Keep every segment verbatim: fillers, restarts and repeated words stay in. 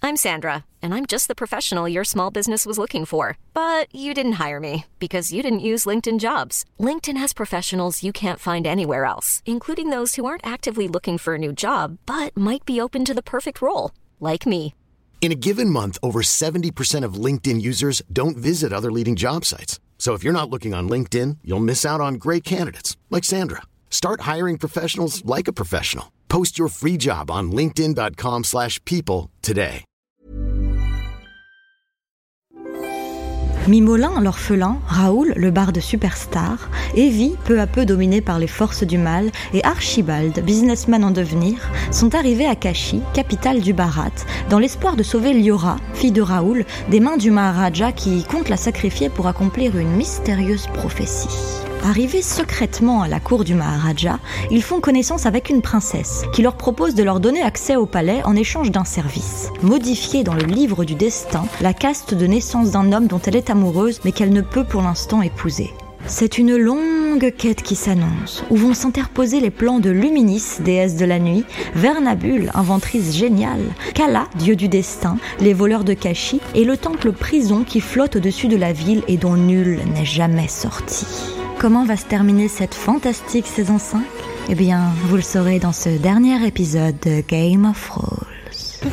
I'm Sandra, and I'm just the professional your small business was looking for. But you didn't hire me because you didn't use LinkedIn Jobs. LinkedIn has professionals you can't find anywhere else, including those who aren't actively looking for a new job, but might be open to the perfect role, like me. In a given month, over seventy percent of LinkedIn users don't visit other leading job sites. So if you're not looking on LinkedIn, you'll miss out on great candidates like Sandra. Start hiring professionals like a professional. Post your free job on linkedin.com slash people today. Mimolin, l'orphelin, Raoul, le barde superstar, Evie, peu à peu dominée par les forces du mal, et Archibald, businessman en devenir, sont arrivés à Kashi, capitale du Bharat, dans l'espoir de sauver Liora, fille de Raoul, des mains du Maharaja qui compte la sacrifier pour accomplir une mystérieuse prophétie. Arrivés secrètement à la cour du Maharaja, ils font connaissance avec une princesse qui leur propose de leur donner accès au palais en échange d'un service. Modifier dans le livre du destin la caste de naissance d'un homme dont elle est amoureuse mais qu'elle ne peut pour l'instant épouser. C'est une longue quête qui s'annonce, où vont s'interposer les plans de Luminis, déesse de la nuit, Vernabule, inventrice géniale, Kala, dieu du destin, les voleurs de Kashi et le temple prison qui flotte au-dessus de la ville et dont nul n'est jamais sorti. Comment va se terminer cette fantastique saison cinq ? Eh bien, vous le saurez dans ce dernier épisode de Game of Thrones.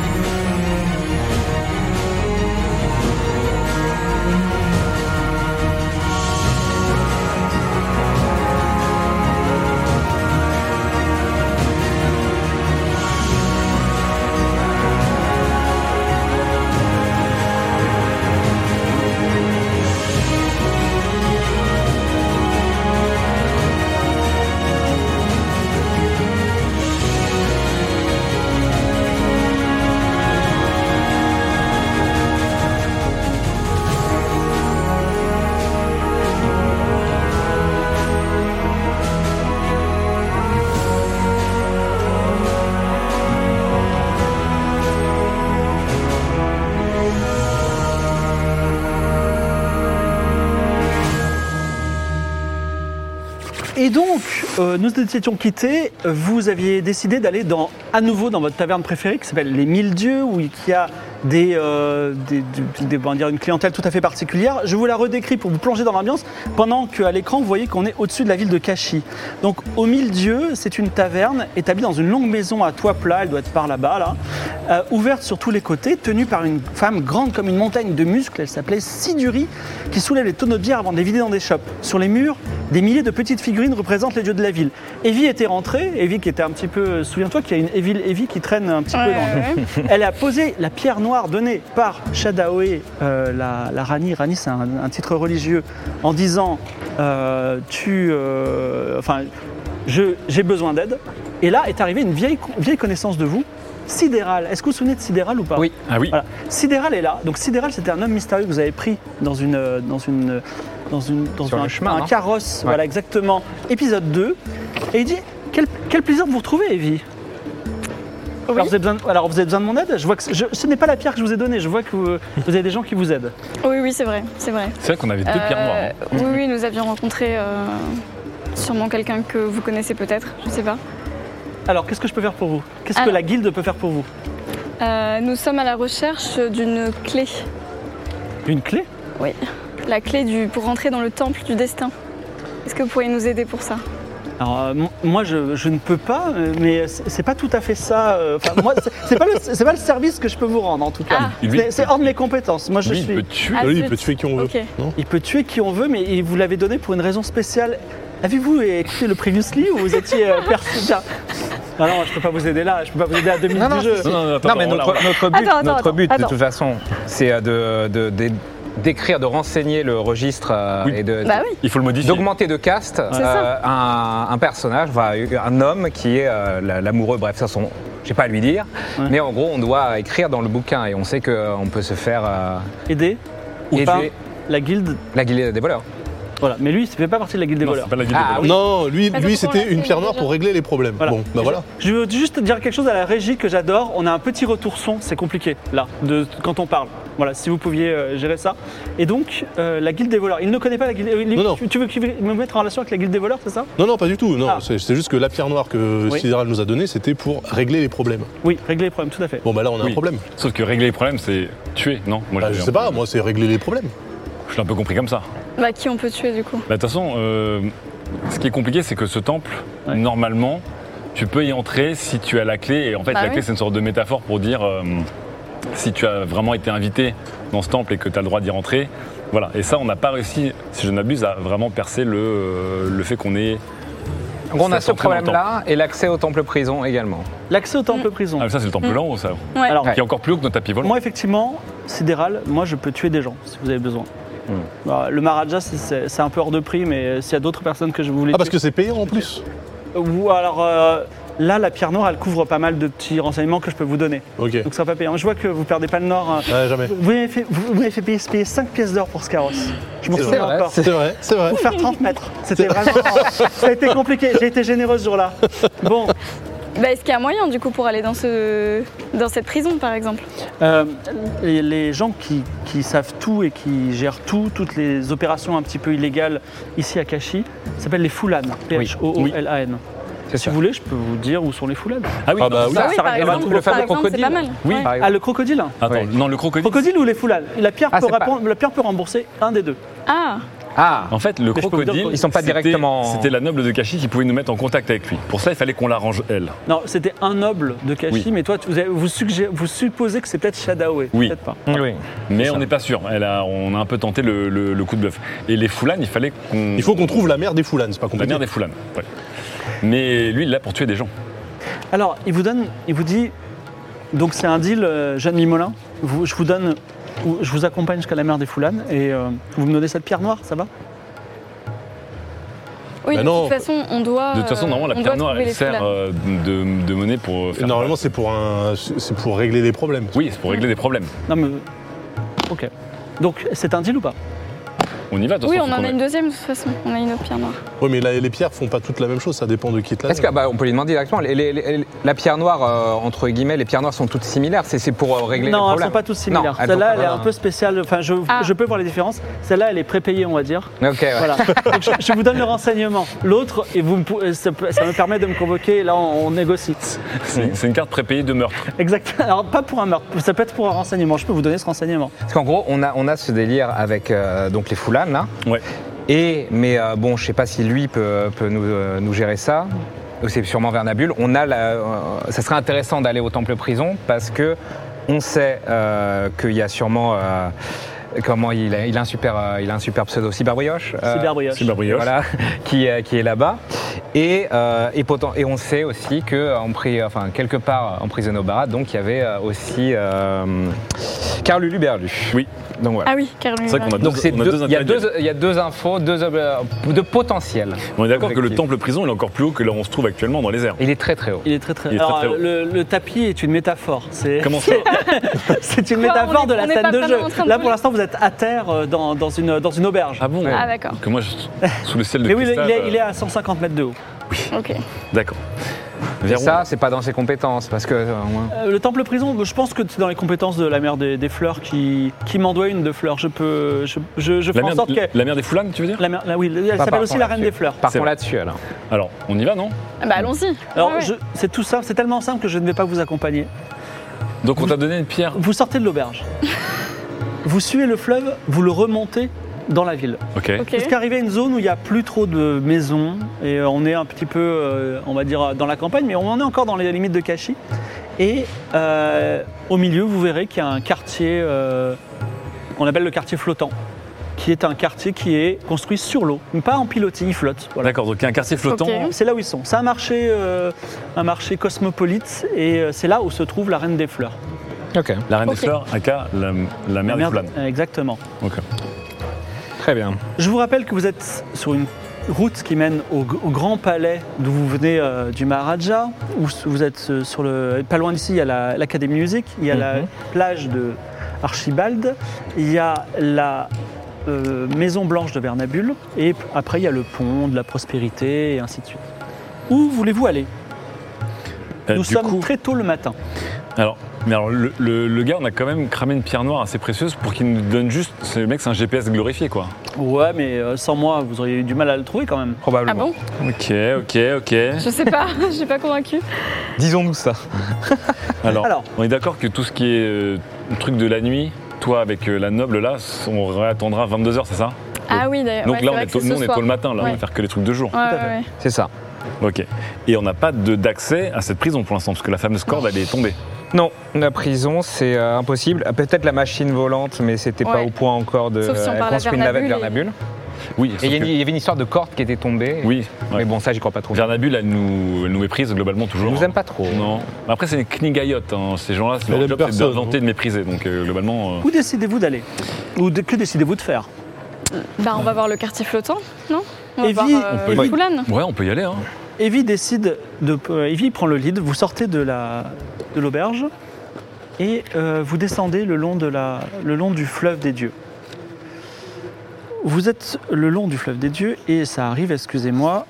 Et donc, euh, nous étions quittés, vous aviez décidé d'aller dans, à nouveau dans votre taverne préférée qui s'appelle Les Mille Dieux, où il y a des, euh, des, des, des, on va dire une clientèle tout à fait particulière. Je vous la redécris pour vous plonger dans l'ambiance, pendant qu'à l'écran, vous voyez qu'on est au-dessus de la ville de Kashi. Donc, aux Mille Dieux, c'est une taverne établie dans une longue maison à toit plat, elle doit être par là-bas, là, euh, ouverte sur tous les côtés, tenue par une femme grande comme une montagne de muscles. Elle s'appelait Siduri, qui soulève les tonneaux de bière avant de les vider dans des chopes. Sur les murs, des milliers de petites figurines représentent les dieux de la ville. Evie était rentrée, Evie qui était un petit peu... Souviens-toi qu'il y a une Evie, Evie qui traîne un petit ouais, peu dans ouais. le... Elle a posé la pierre noire donnée par Shadaoe, euh, la, la Rani. Rani, c'est un, un titre religieux, en disant euh, tu... Euh, enfin, je, j'ai besoin d'aide. Et là est arrivée une vieille, vieille connaissance de vous, Sidéral. Est-ce que vous vous souvenez de Sidéral ou pas ? Oui. Ah oui. Voilà. Sidéral est là. Donc Sidéral, c'était un homme mystérieux que vous avez pris dans une... Dans une dans, une, dans Sur un, le chemin, un non carrosse, Ouais. voilà exactement, épisode deux. Et il dit, quel, quel plaisir de vous retrouver, Evie. Oui. Alors, vous avez besoin, alors vous avez besoin de mon aide. Je vois que je, ce n'est pas la pierre que je vous ai donnée, je vois que vous, vous avez des gens qui vous aident. Oui, oui, c'est vrai, c'est vrai. C'est vrai qu'on avait deux Euh, pierres noires. hein. Oui, oui, nous avions rencontré euh, sûrement quelqu'un que vous connaissez peut-être, je sais pas. Alors, qu'est-ce que je peux faire pour vous ? Qu'est-ce que Alors. la guilde peut faire pour vous ? Euh, nous sommes à la recherche d'une clé. Une clé ? Oui, la clé du, pour rentrer dans le temple du destin. Est-ce que vous pourriez nous aider pour ça ? Alors, euh, m- moi, je, je ne peux pas, euh, mais c'est, c'est pas tout à fait ça. euh, Enfin, moi, c'est, c'est, pas le, c'est pas le service que je peux vous rendre, en tout cas. Ah. Lui, C'est, c'est hors de mes compétences. Moi, je Lui, il suis. peut tuer. Ah, Lui, il zut. peut tuer qui on veut. Ok. Non Il peut tuer qui on veut, mais il vous l'avait donné pour une raison spéciale. Avez-vous écouté le Previously ou vous étiez euh, perçu Ah non, je peux pas vous aider là. Je peux pas vous aider à deux minutes Non, non, du jeu. Non, non, non, attends, Non, mais attends, notre, là, notre but, Attends, attends, notre but attends. de toute façon, c'est euh, de, de, de- d'écrire, de renseigner le registre euh, Oui. et de, Bah oui. Il faut le modifier. d'augmenter de caste C'est euh, un, un personnage, voilà, un homme qui est euh, la- l'amoureux, bref, ça son, j'ai pas à lui dire, Ouais. mais en gros on doit écrire dans le bouquin et on sait qu'on peut se faire euh, Aider ou aider pas la guilde. la guilde des voleurs. Voilà, mais lui, il ne fait pas partie de la guilde des Non, voleurs. c'est pas la guilde Ah, des voleurs. Non, lui, Mais lui pourquoi on c'était l'a une fait pierre noire déjà pour régler les problèmes. Voilà. Bon, bah voilà. Je veux juste dire quelque chose à la régie que j'adore. On a un petit retour son, c'est compliqué là, de, quand on parle. Voilà, si vous pouviez euh, gérer ça. Et donc, euh, la guilde des voleurs. Il ne connaît pas la guilde. euh, Non, non. Tu, tu veux qu'il- me mettre en relation avec la guilde des voleurs, c'est ça? Non, non, pas du tout. Non, Ah. c'est c'est juste que la pierre noire que Oui. Sidéral nous a donnée, c'était pour régler les problèmes. Oui, régler les problèmes, tout à fait. Bon, bah là, on a Oui. un problème. Sauf que régler les problèmes, c'est tuer, non? Moi, Bah, j'ai je un sais peu- pas, moi, c'est régler les problèmes. Je l'ai un peu compris comme ça. Bah, qui on peut tuer du coup? Bah, de toute façon, euh, ce qui est compliqué, c'est que ce temple, Ouais. normalement, tu peux y entrer si tu as la clé. Et en fait, Bah la oui. clé, c'est une sorte de métaphore pour dire euh, si tu as vraiment été invité dans ce temple et que tu as le droit d'y rentrer. Voilà. Et ça, on n'a pas réussi, si je ne m'abuse, à vraiment percer le, euh, le fait qu'on ait. Donc on a Ça ce s'entraîne dans le problème-là et l'accès au temple prison également. L'accès au temple prison. Ah, mais ça, c'est le temple là-haut, ça. Ouais. Alors, Ouais. Qui est encore plus haut que notre tapis volant. moi, effectivement, sidéral, moi, je peux tuer des gens si vous avez besoin. Hmm. Voilà, le Maharaja, c'est- c'est c'est un peu hors de prix, mais euh, s'il y a d'autres personnes que je voulais Ah, parce tuer- que c'est payant en plus. Ou alors, euh, là, la pierre noire, elle couvre pas mal de petits renseignements que je peux vous donner. Ok. Donc, ça va pas payer. Je vois que vous perdez pas le nord. hein. Ouais, jamais. Vous m'avez fait, vous, vous m'avez fait payer, payer cinq pièces d'or pour ce carrosse. Je m'en C'est souviens vrai, encore. C'est vrai, c'est vrai. Pour faire trente mètres. C'était vraiment. Ça a été compliqué. J'ai été généreux ce jour-là. Bon, Bah, est-ce qu'il y a moyen du coup pour aller dans, ce... dans cette prison par exemple? euh, les, les gens qui, qui savent tout et qui gèrent tout, toutes les opérations un petit peu illégales ici à Kashi, s'appellent les Foulanes. P H O O L A N. C'est Si ça. vous voulez, je peux vous dire où sont les Foulanes. Ah oui, Ah bah non, oui. ça- Ah oui, ça par règle exemple, tout le par fameux exemple, c'est crocodile. pas mal. Oui. Ouais. Par Ah, exemple. le crocodile. Attends, Ouais. non, le crocodile. Crocodile ou les Foulanes? La pierre, Ah, peut c'est pas- répondre- la pierre peut rembourser un des deux. Ah, Ah, En fait, le Mais je peux vous dire crocodile, qu'ils sont pas c'était- directement- C'était la noble de Kashi qui pouvait nous mettre en contact avec lui. Pour ça, il fallait qu'on l'arrange elle. Non, c'était un noble de Kashi, Oui. mais toi, tu- vous, avez- vous, suggé- vous supposez que c'est peut-être Shadawe. Oui. Peut-être pas. oui. Mais C'est on ça. n'est pas sûr. Elle a, on a un peu tenté le, le- le coup de bluff. Et les Foulanes, il fallait qu'on. Il faut qu'on trouve la mère des Foulanes, c'est pas La compliqué. mère des Foulanes. Ouais. Mais lui, il est là pour tuer des gens. Alors, il vous donne, il vous dit, donc c'est un deal, euh, Jeanne Mimolin, vous- je vous donne, ou- je vous accompagne jusqu'à la mer des Foulanes et euh, vous me donnez cette pierre noire, ça va? oui, Bah de non. toute façon, on doit. De toute façon, normalement, la on doit pierre noire, trouver elle les sert Foulanes. euh, de, de monnaie pour faire. Normalement, c'est pour, un, c'est pour régler des problèmes. Oui, c'est pour régler des problèmes. Non mais, ok. Donc c'est un deal ou pas? On y va, de toute Oui, façon, on en faut a qu'on une deuxième de toute façon. On a une autre pierre noire. Oui, mais là, les pierres font pas toutes la même chose, ça dépend de qui te la Est-ce que, bah, on peut lui demander directement, les- les- les- la pierre noire, euh, entre guillemets, les pierres noires sont toutes similaires, c'est c'est pour euh, régler les Non, elles problèmes? sont pas toutes similaires. Non, elles Celle-là, sont elle est pas- un peu spéciale. Enfin, je, Ah. je peux voir les différences. Celle-là, elle est prépayée, on va dire. Ok, ouais. Voilà. Donc, je, je vous donne le renseignement. L'autre, et vous, me pou- ça, peut- ça me permet de me convoquer. Et là, on, on négocie. C'est c'est une carte prépayée de meurtre. Exactement. Alors, pas pour un meurtre. Ça peut être pour un renseignement. Je peux vous donner ce renseignement. Parce qu'en gros, on a, on a ce délire avec euh, donc les Foulanes, là. Ouais. Et, mais euh, bon, je sais pas si lui peut, peut nous, euh, nous gérer ça. Ou c'est sûrement Vernabule. On a la, euh, ça serait intéressant d'aller au temple prison parce que on sait euh, qu'il y a sûrement. euh, Comment il a, il a un super, euh, il a un super pseudo, Cyberbrioche. euh, Cyberbrioche. Cyberbrioche. Voilà, qui, euh, qui est là-bas. Et, euh, et, poten- et on sait aussi que en pri- enfin, quelque part emprisonné au Barat, donc il y avait euh, aussi euh, Carl Luluberlu. Oui. Donc voilà. Ah oui, car lui. C'est vrai qu'on a Donc deux, c'est on a deux- deux il y a intérêts. deux, il y a deux infos, deux euh, de potentiel. On est d'accord que le Objectif. temple prison, il est encore plus haut que là où on se trouve actuellement dans les airs. Il est très très haut. Il est très très. Il est très, Alors, très haut. Le, le tapis est une métaphore. C'est Comment ça c'est une Quoi, métaphore on est- de la on est scène pas de vraiment jeu. en train de Là, voler. pour l'instant, vous êtes à terre euh, dans, dans une dans une auberge. Ah bon Ah d'accord. Que moi, je- sous le ciel de Mais oui, il cristal. est, il est euh, à cent cinquante mètres de haut. Ok. D'accord. Et Verrons. ça, c'est pas dans ses compétences parce que. euh, ouais. Euh, le temple prison, je pense que c'est dans les compétences de la mère des, des fleurs qui, qui m'en doit une de fleurs. Je peux, je, je, je La ferai en mère, sorte qu'elle. la mère des Foulanes, tu veux dire La mère, la- oui, elle Pas s'appelle partons aussi la reine là-dessus. des fleurs. C'est Partons vrai. là-dessus alors. Alors, on y va, non Ah bah allons-y. Alors, Ouais, ouais. je- c'est tout ça, c'est tellement simple que je ne vais pas vous accompagner. Donc, on t'a donné une pierre. Vous sortez de l'auberge. Vous suivez le fleuve, vous le remontez dans la ville. Ok. Ok. Jusqu'à arriver à une zone où il n'y a plus trop de maisons et euh, on est un petit peu, euh, on va dire, dans la campagne, mais on en est encore dans les limites de Kashi. Et euh, au milieu, vous verrez qu'il y a un quartier euh, qu'on appelle le quartier flottant, qui est un quartier qui est construit sur l'eau, mais pas en pilotis, il flotte. Voilà. D'accord, donc il y a un quartier flottant. Ok. C'est là où ils sont. C'est un marché, euh, un marché cosmopolite et euh, c'est là où se trouve la reine des fleurs. Ok. La reine Ok. des fleurs, aka la, la mère des Merde, Foulanes. euh, Exactement. Ok. Très bien. Je vous rappelle que vous êtes sur une route qui mène au, au grand palais d'où vous venez euh, du Maharaja, où vous êtes euh, sur le, pas loin d'ici, il y a la- l'Académie Musique, il y a la Mhm. plage de Archibald, il y a la euh, Maison Blanche de Vernabule, et après il y a le pont de la prospérité, et ainsi de suite. Où voulez-vous aller? Euh, Nous du sommes coup- très tôt le matin. Alors, mais alors le, le- le gars, on a quand même cramé une pierre noire assez précieuse pour qu'il nous donne juste. Ce mec, c'est un G P S glorifié, quoi. Ouais, mais euh, sans moi, vous auriez eu du mal à le trouver quand même. Ah Probablement. bon? Ok, ok, ok. Je sais pas, je suis pas convaincue. Disons-nous ça. Alors, Alors. on est d'accord que tout ce qui est euh, le truc de la nuit, toi avec euh, la noble là, on réattendra vingt-deux heures, c'est ça? Ah oui, d'ailleurs. Donc ouais, là, c'est on vrai est que tôt, c'est nous, ce on est soir. tôt le matin, là, on Ouais. va faire que les trucs de jour. Ouais, à ouais, fait. ouais. C'est ça. Ok. Et on n'a pas de- d'accès à cette prison pour l'instant, parce que la fameuse corde, elle est tombée. Non, la prison, c'est euh, impossible. Ah, peut-être la machine volante, mais c'était pas Ouais. au point encore de Sauf si on euh, parle à construire une navette Vernabule et- Vernabule. Oui, Et sauf il y, a une- que- il y avait une histoire de corde qui était tombée. oui. Mais ouais. bon, ça, j'y crois pas trop. Vernabule, elle nous, elle nous méprise globalement toujours. Ils nous aiment pas trop. Non. Après, c'est des knigayotes, hein. Ces gens-là, c'est Elle leur aime job, c'est personne, d'inventer, hein. de mépriser. Donc euh, globalement. euh, Où décidez-vous d'aller? Ou de- que décidez-vous de faire? Bah, on va voir le quartier flottant, non? On va Evie, voir on peut euh, y- Foulane. Ouais, on peut y aller. Hein. Evie décide de. euh, Evie prend le lead, vous sortez de la de l'auberge et euh, vous descendez le long, de la, le long du fleuve des dieux. Vous êtes le long du fleuve des dieux et ça arrive, excusez-moi.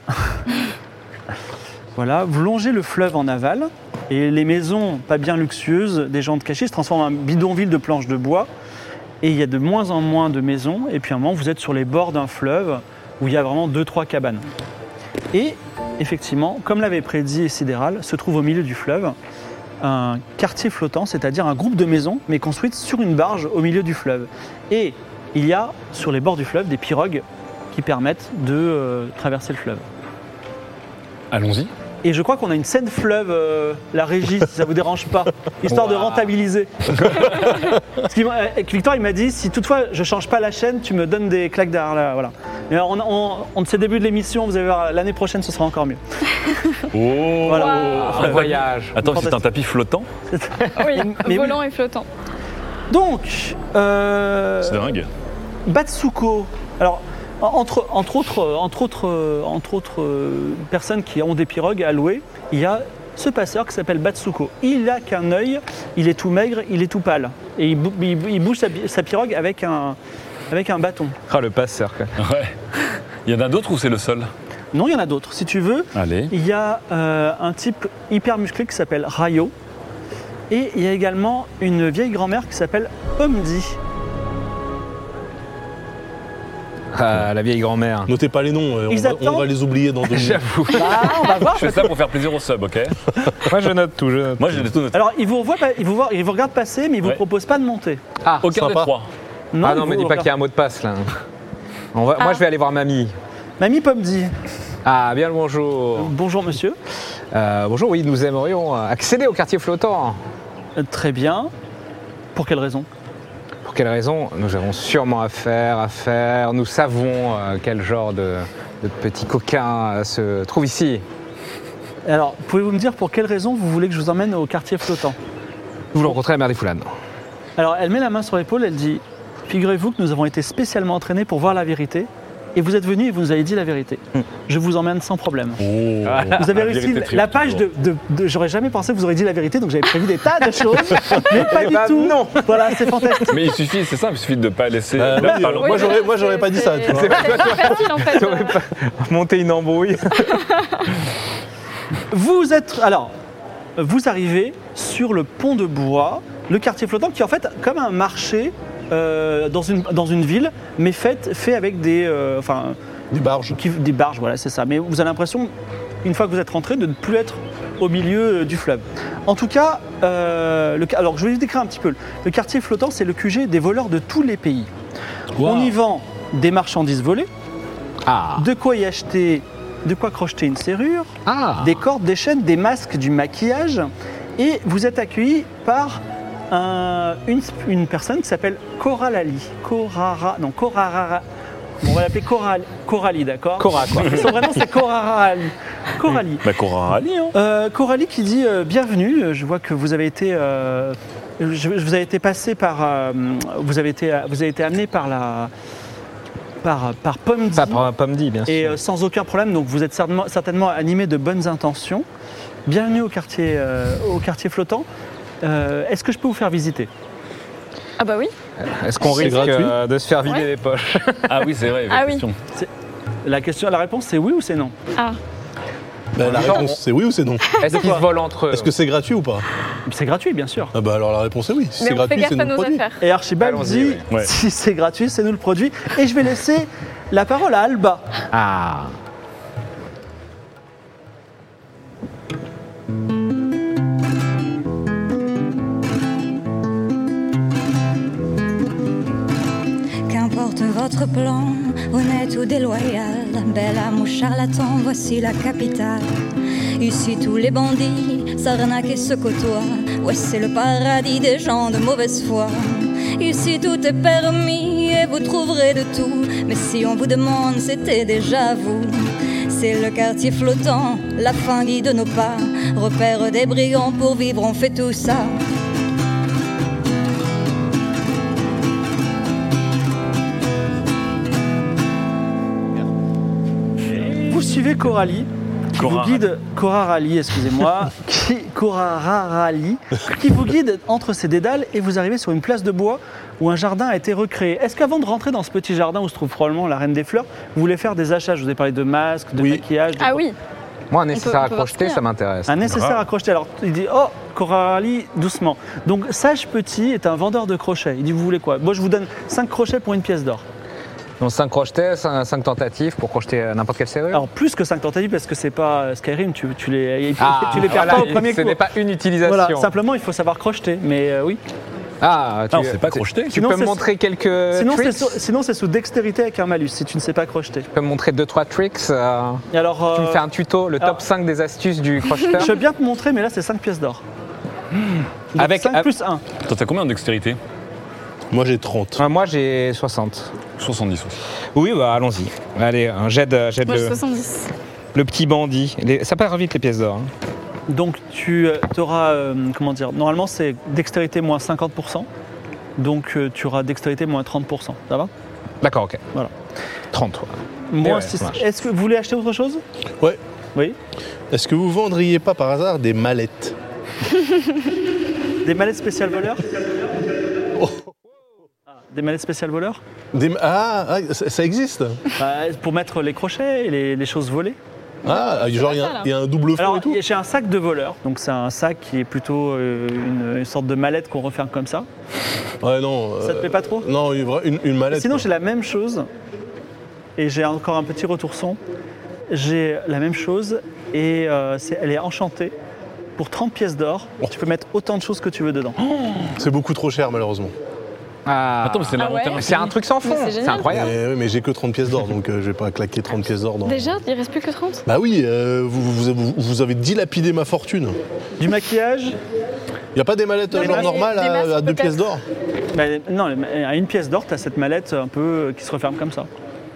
Voilà, vous longez le fleuve en aval et les maisons pas bien luxueuses des gens de cachis se transforment en un bidonville de planches de bois et il y a de moins en moins de maisons et puis à un moment vous êtes sur les bords d'un fleuve où il y a vraiment deux trois cabanes. Et effectivement, comme l'avait prédit Sidéral, se trouve au milieu du fleuve un quartier flottant, c'est-à-dire un groupe de maisons, mais construites sur une barge au milieu du fleuve. Et il y a sur les bords du fleuve des pirogues qui permettent de euh, traverser le fleuve. Allons-y. Et je crois qu'on a une scène fleuve, euh, la régie, si ça vous dérange pas, histoire de Wow. rentabiliser. Parce qu'il m'a- euh, Victor, il m'a dit, si toutefois je change pas la chaîne, tu me donnes des claques derrière là, voilà. Mais alors, on, on, on c'est le début de l'émission, vous allez voir, l'année prochaine, ce sera encore mieux. Oh Voilà. Un voyage. Attends, c'est un Fantastique. tapis flottant? Oui, Mais volant et flottant. Donc, euh, C'est dingue. Batsuko. Alors, entre, entre autres, entre autres, euh, entre autres euh, personnes qui ont des pirogues à louer, il y a ce passeur qui s'appelle Batsuko. Il n'a qu'un œil, il est tout maigre, il est tout pâle. Et il, bou- il- il bouge sa, sa pirogue avec un, avec un bâton. Ah, le passeur, quoi. Ouais. Il y en a d'autres ou c'est le seul? Non, il y en a d'autres. Si tu veux, Allez. il y a euh, un type hyper musclé qui s'appelle Rayo. Et il y a également une vieille grand-mère qui s'appelle Pomdi. Ah, la vieille grand-mère. Notez pas les noms, euh, on Ils va, attendent. on va les oublier dans deux minutes. J'avoue. Bah, on va voir. Je fais ça pour faire plaisir aux subs, ok? Moi, je note tout. Je note Moi, tout. j'ai tout noté. Alors, il vous, revoit, il vous, voit- il vous regarde passer, mais il ne vous Ouais. propose pas de monter. Ah, Aucun des Sympa. trois. ah non, il mais vous dis pas qu'il y a un mot de passe, là. On va- Moi, Ah. je vais aller voir mamie. Mamie Pomdi. Ah, bien le bonjour. Bonjour monsieur. Euh, bonjour, oui, nous aimerions euh, accéder au quartier flottant. Euh, Très bien. Pour quelle raison? Pour quelle raison? Nous avons sûrement affaire à faire. Nous savons euh, quel genre de, de petit coquin euh, se trouve ici. Alors, pouvez-vous me dire pour quelle raison vous voulez que je vous emmène au quartier flottant? Nous voulons rencontrer la mère des Foulanes. Alors, elle met la main sur l'épaule, elle dit « Figurez-vous que nous avons été spécialement entraînés pour voir la vérité, et vous êtes venus et vous nous avez dit la vérité. Je vous emmène sans problème. Oh. Vous avez La réussi vérité la triomphe page de, toujours. de- de- J'aurais jamais pensé que vous auriez dit la vérité, donc j'avais prévu des tas de choses, mais pas Eh du ben tout. non. Voilà, c'est fantastique. Mais il suffit, c'est simple, il suffit de ne pas laisser. Euh, Là, oui, parlons. euh, Moi, j'aurais- moi, j'aurais pas dit ça, tu vois. C'est facile en fait. T'aurais pas monté une embrouille. Vous êtes. Alors, vous arrivez sur le pont de bois, le quartier flottant, qui est en fait comme un marché euh, dans, une, dans une ville, mais fait, fait avec des. euh, enfin, Des barges. qui- des barges, voilà, c'est ça. Mais vous avez l'impression, une fois que vous êtes rentré, de ne plus être au milieu euh, du fleuve. En tout cas, euh, le, alors je vais vous décrire un petit peu. Le quartier flottant, c'est le Q G des voleurs de tous les pays. On y vend des marchandises volées, Ah. de quoi y acheter, de quoi crocheter une serrure, Ah. des cordes, des chaînes, des masques, du maquillage. Et vous êtes accueilli par un- une, une personne qui s'appelle Coralali. Corara, non, Corara. On va l'appeler Coral, Coralie, d'accord Cora, quoi. Son vrai nom, c'est Corali. Coralie. Bah, Coralie, hein. Euh, Coralie qui dit euh, bienvenue. Je vois que vous avez été, euh, je, je vous avez été passé par, euh, vous avez été, vous avez été amené par la, par par Pomdi. Ça prend un pomme dit, bien sûr. Et euh, sans aucun problème, donc vous êtes certainement, certainement animé de bonnes intentions. Bienvenue au quartier, euh, au quartier flottant. Euh, Est-ce que je peux vous faire visiter? Ah bah oui. Est-ce qu'on C'est risque gratuit euh, de se faire vider Ouais. les poches? Ah oui, c'est vrai. Ah oui. question. La, question, la réponse, c'est oui ou c'est non? Ah. Ben, la Genre, réponse, c'est oui ou c'est non? Est-ce qu'ils se volent entre eux? Est-ce que c'est gratuit ou pas? C'est gratuit, bien sûr. Ah bah alors la réponse est oui. Si Mais c'est on fait gratuit, gaffe c'est à nous le nos produit. affaires. Et Archibald Allons-y, dit, oui. Ouais. si c'est gratuit, c'est nous le produit. Et je vais laisser la parole à Alba. Ah. Qu'importe votre plan, honnête ou déloyal, bel âme ou charlatan, voici la capitale. Ici tous les bandits s'arnaquent et se côtoient. Ouais, c'est le paradis des gens de mauvaise foi. Ici tout est permis et vous trouverez de tout. Mais si on vous demande, c'était déjà vous. C'est le quartier flottant, la fin guide nos pas. Repère des brigands pour vivre, on fait tout ça. Vous suivez Coralie, qui Cora vous guide, Cora Rally, excusez-moi, qui, Cora Rally, qui vous guide entre ces dédales et vous arrivez sur une place de bois où un jardin a été recréé. Est-ce qu'avant de rentrer dans ce petit jardin où se trouve probablement la Reine des Fleurs, vous voulez faire des achats? Je vous ai parlé de masques, de Oui. maquillage. de- Ah oui. Moi, un nécessaire on à peut crocheter, voir ça m'intéresse. Un nécessaire Grave. à crocheter. Alors, il dit, oh, Cora Rally, doucement. Donc, Sage Petit est un vendeur de crochets. Il dit, vous voulez quoi? Moi, je vous donne cinq crochets pour une pièce d'or. Donc cinq crochetés, cinq tentatives pour crocheter n'importe quelle serrure. Alors, plus que cinq tentatives, parce que c'est pas Skyrim, tu, tu les, Ah, tu les perds voilà, pas au premier ce coup. n'est pas une utilisation. Voilà, simplement, il faut savoir crocheter. Mais euh, oui. Ah, tu, Non, c'est pas crocheté. Tu Sinon, peux me c'est- montrer quelques Sinon, c'est tricks? sous, sinon, c'est sous dextérité avec un malus, si tu ne sais pas crocheter. Tu peux me montrer deux trois tricks euh, Et alors, Tu me euh, fais un tuto, le top alors- cinq des astuces du crocheteur. je veux bien te montrer, mais là, c'est cinq pièces d'or. Donc, Avec- cinq avec- plus un. Toi, t'as combien en dextérité? Moi j'ai trente. Ah, moi j'ai soixante. soixante-dix aussi. Oui, bah allons-y. Allez, hein, j'aide, j'aide Moi j'ai le, soixante-dix. le petit bandit. Les- ça part vite les pièces d'or. hein. Donc, tu auras, comment dire, normalement, c'est dextérité moins cinquante pour cent. Donc, euh, tu auras dextérité moins trente pour cent. Ça va? D'accord, ok. Voilà. trente. ouais. Moins ouais, six. ça marche. Est-ce que vous voulez acheter autre chose? Ouais. Oui. Est-ce que vous vendriez pas par hasard des mallettes? Des mallettes spéciales voleurs? Oh. Ah, des mallettes spéciales voleurs? Des... Ah, ah, ça, ça existe? Bah, pour mettre les crochets et les, les choses volées. Ah, genre il y, a ça, là. un- il y a un double fond Alors, et tout? j'ai un sac de voleur. Donc, c'est un sac qui est plutôt euh, une, une sorte de mallette qu'on referme comme ça. Ouais, non. Ça te euh, plaît pas trop? Non, une, vraie- une, une mallette. Sinon, quoi. j'ai la même chose. Et j'ai encore un petit retour son. J'ai la même chose. Et euh, c'est- elle est enchantée. Pour trente pièces d'or, tu peux mettre autant de choses que tu veux dedans. C'est beaucoup trop cher malheureusement. Ah. Attends, mais c'est Ah l'inventaire. ouais C'est un truc sans fond. Mais c'est C'est génial. incroyable. Mais, oui, mais j'ai que trente pièces d'or, donc euh, je vais pas claquer trente pièces d'or dans... Déjà, il reste plus que trente. Bah oui, euh, vous, vous, vous- vous avez dilapidé ma fortune. Du maquillage, Il n'y a pas des mallettes Non, genre mais normales des à, masques, à deux peut-être. pièces d'or? bah, non, à une pièce d'or, tu as cette mallette un peu euh, qui se referme comme ça.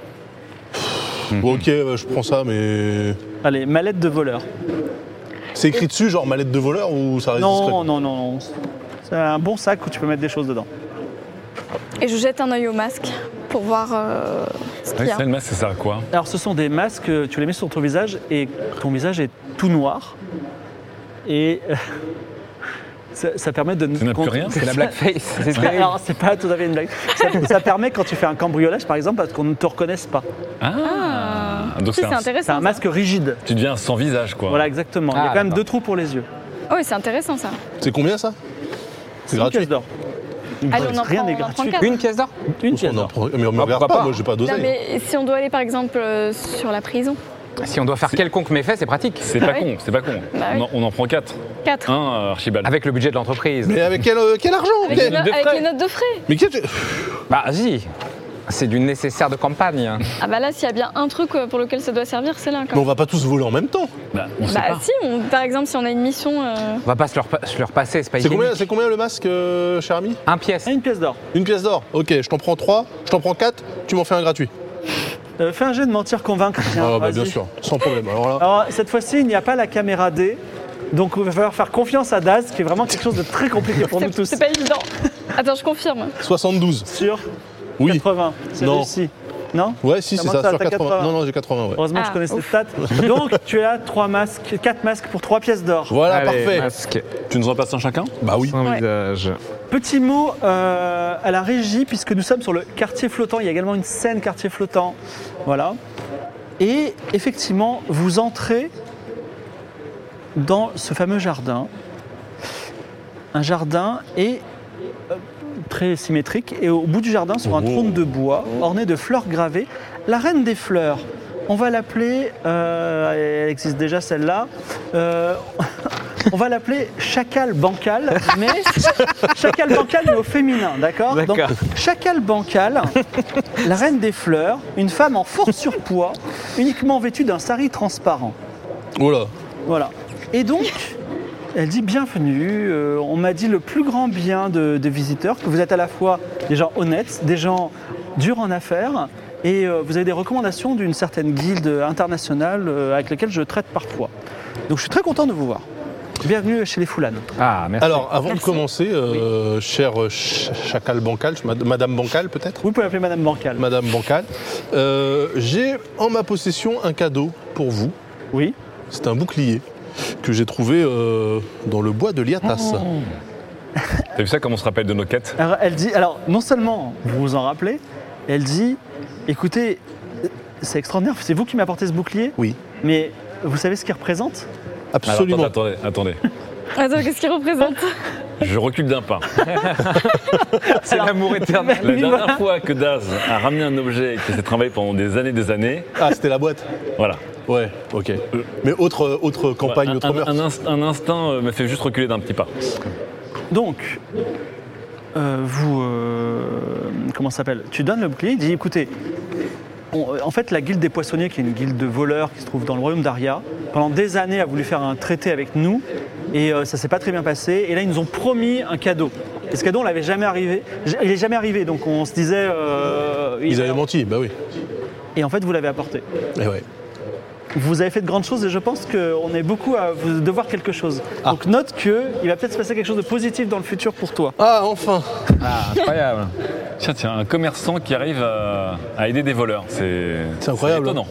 Bon, ok, bah, je prends ça, mais... Allez, mallette de voleur. C'est écrit dessus, genre mallette de voleur, ou ça reste discret? Non, non, non, non. C'est un bon sac où tu peux mettre des choses dedans. Et je jette un œil au masque pour voir euh, ce qu'il Ouais, y a. c'est le masque, c'est ça à quoi? Alors, ce sont des masques, tu les mets sur ton visage et ton visage est tout noir. Et euh, ça, ça permet de... Ça n'a plus rien. C'est la blackface. C'est terrible. Alors, c'est pas tout à fait une blague. Ça, ça permet quand tu fais un cambriolage, par exemple, parce qu'on ne te reconnaisse pas. Ah, donc Si, c'est c'est un- intéressant. C'est un ça. masque rigide. tu deviens sans visage, quoi. Voilà, exactement. Il y a Ah, quand même d'accord. deux trous pour les yeux. Oh, oui, c'est intéressant ça. C'est combien ça? C'est Une gratuit. pièce d'or. Allez, on en Rien prend- n'est on en prend gratuit. quatre. Une pièce d'or? Une pièce On en d'or. prend- Mais on me Ah, regarde pourquoi pas, pas moi j'ai pas Non, d'oseille. mais si on doit aller par exemple euh, sur la prison, Si on doit faire quelconque méfait, c'est pratique. C'est Bah pas oui. con, c'est pas con. Bah on, oui. en, on en prend quatre. quatre. Un, euh, Archibald. Avec le budget de l'entreprise. Mais avec quel, euh, quel argent? Avec, quel- les, no- de avec frais. les notes de frais. Mais quel... Bah, vas-y. C'est du nécessaire de campagne. Ah bah là, s'il y a bien un truc euh, pour lequel ça doit servir, c'est là. Mais Quand on même. va pas tous voler en même temps. Bah, on sait Bah pas. si, on- par exemple, si on a une mission, euh, On va pas se leur, pa- se leur passer, c'est pas C'est combien, hygiénique. c'est combien le masque, euh, cher ami? Un pièce. Ah, une pièce d'or. Une pièce d'or. Ok, je t'en prends trois, je t'en prends quatre, tu m'en fais un gratuit. Euh, fais un jet de mentir convaincre. Tiens, Ah bah vas-y. bien sûr, sans problème. Alors là, Alors, cette fois-ci, il n'y a pas la caméra D. Donc, il va falloir faire confiance à Daz, qui est vraiment quelque chose de très compliqué pour nous c'est tous. c'est pas évident. Attends, je confirme. soixante-douze. Sur Oui. quatre-vingts. C'est Non. réussi. Non Ouais, si, Ça c'est monte ça, à sur ta quatre-vingts. quatre-vingts. Non, non, j'ai quatre-vingts, ouais. Heureusement que Ah, je connais ces ouf. stats. Donc, tu as trois masques, quatre masques pour trois pièces d'or. Voilà, Allez, parfait. masque, Tu nous en passes un chacun? Bah oui. sans Ouais. visage. Petit mot euh, à la régie, puisque nous sommes sur le quartier flottant. Il y a également une scène quartier flottant. Voilà. Et effectivement, vous entrez dans ce fameux jardin. Un jardin est euh, très symétrique. Et au bout du jardin, sur un Oh. trône de bois, orné de fleurs gravées, la reine des fleurs. On va l'appeler, euh, elle existe déjà celle-là, euh, on va l'appeler Chacal Bancal, mais Chacal Bancal mais au féminin, d'accord? D'accord. Donc, Chacal Bancal, la reine des fleurs, une femme en fort surpoids, uniquement vêtue d'un sari transparent. Oh là. Voilà. Et donc, elle dit bienvenue, euh, on m'a dit le plus grand bien de- des visiteurs, que vous êtes à la fois des gens honnêtes, des gens durs en affaires, et euh, vous avez des recommandations d'une certaine guilde internationale euh, avec laquelle je traite parfois. Donc je suis très content de vous voir. Bienvenue chez les Foulanes. Ah, merci. Alors, avant Merci. de commencer, euh, cher euh, Ch- Chacal Bancal, mad- Madame Bancal peut-être Vous pouvez m'appeler Madame Bancal. Madame Bancal, euh, j'ai en ma possession un cadeau pour vous. Oui. C'est un bouclier que j'ai trouvé euh, dans le bois de Liatas. T'as vu ça, comment on se rappelle de nos quêtes? Alors elle dit, alors non seulement vous vous en rappelez, elle dit, écoutez, c'est extraordinaire, c'est vous qui m'apportez ce bouclier, Oui, mais vous savez ce qu'il représente? Alors, absolument. attendez, attendez, Attends, qu'est-ce qu'il représente? attendez. Je recule d'un pas. C'est l'amour éternel. La dernière fois que Daz a ramené un objet qui s'est travaillé pendant des années des années, Ah, c'était la boîte. voilà. Ouais, ok. Mais autre, autre campagne, un, autre un- meurtre. un inst- un instinct euh, me fait juste reculer d'un petit pas. Donc, euh, vous, euh, comment ça s'appelle? Tu donnes le bouclier, il dit, écoutez, on- en fait, la guilde des poissonniers, qui est une guilde de voleurs qui se trouve dans le royaume d'Aria, pendant des années a voulu faire un traité avec nous, et euh, ça s'est pas très bien passé. Et là, ils nous ont promis un cadeau. Et ce cadeau, on l'avait jamais arrivé. Il est jamais arrivé, donc on se disait. euh, Ils avaient menti, bah oui. Et en fait, vous l'avez apporté. Et ouais. Vous avez fait de grandes choses et je pense qu'on est beaucoup à vous devoir quelque chose. Ah. Donc note qu'il va peut-être se passer quelque chose de positif dans le futur pour toi. Ah, enfin. Ah, incroyable. Tiens, tiens, un commerçant qui arrive à, à aider des voleurs. C'est C'est incroyable. étonnant.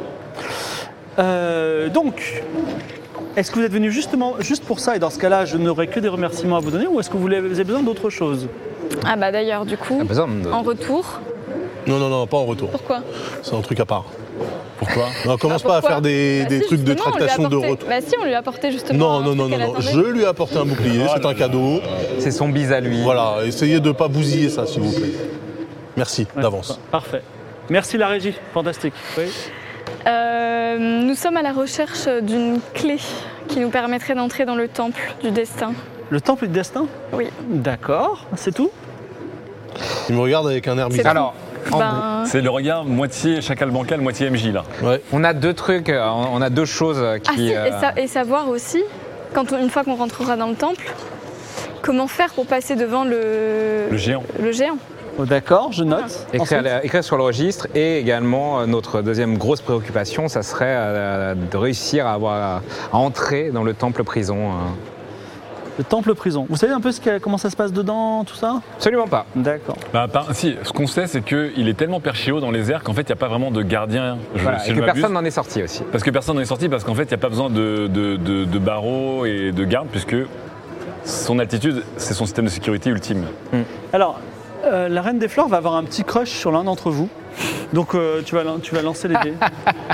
Euh, donc, est-ce que vous êtes venu justement juste pour ça et dans ce cas-là, je n'aurai que des remerciements à vous donner ou est-ce que vous avez vous avez besoin d'autre chose? Ah bah d'ailleurs, du coup, T'as besoin de... en retour, Non, non, non, pas en retour. pourquoi? C'est un truc à part. Pourquoi? Non, commence Ah, pas à pourquoi faire des, Bah des si, trucs de justement, on lui a tractation de apporté- retour. Bah si, on lui a apporté justement. Non, un non, non, truc non, qu'elle non. attendait. Je lui ai apporté un bouclier, c'est un cadeau. C'est son bise à lui. Voilà, essayez de pas bousiller ça, s'il vous plaît. Merci Ouais, d'avance. Parfait. Merci la régie, fantastique. Oui. Euh, nous sommes à la recherche d'une clé qui nous permettrait d'entrer dans le temple du destin. Le temple du destin? Oui. D'accord, c'est tout? Il me regarde avec un air C'est bizarre. Alors, en- Ben, C'est le regard moitié chacal bancal, moitié M J là. Ouais. on a deux trucs, euh, on a deux choses qui... ah si, euh, et, sa- et savoir aussi, quand on- une fois qu'on rentrera dans le temple, comment faire pour passer devant le, Le géant. le géant. Oh, d'accord, je note. Écrire, Ensuite, la- écrire sur le registre et également euh, notre deuxième grosse préoccupation, ça serait euh, de réussir à, avoir, à entrer dans le temple prison. euh. le temple prison. Vous savez un peu ce qu'il y a- comment ça se passe dedans, tout ça? Absolument pas. D'accord. Bah, par- si, ce qu'on sait, c'est qu'il est tellement perché haut dans les airs qu'en fait, il n'y a pas vraiment de gardien. Je, Voilà, si et je que m'abuse. personne n'en est sorti aussi. Parce que personne n'en est sorti, parce qu'en fait, il n'y a pas besoin de, de, de- de barreaux et de gardes, puisque son altitude, c'est son système de sécurité ultime. Alors, euh, la reine des fleurs va avoir un petit crush sur l'un d'entre vous. Donc euh, tu, vas, lan- tu vas lancer les dés.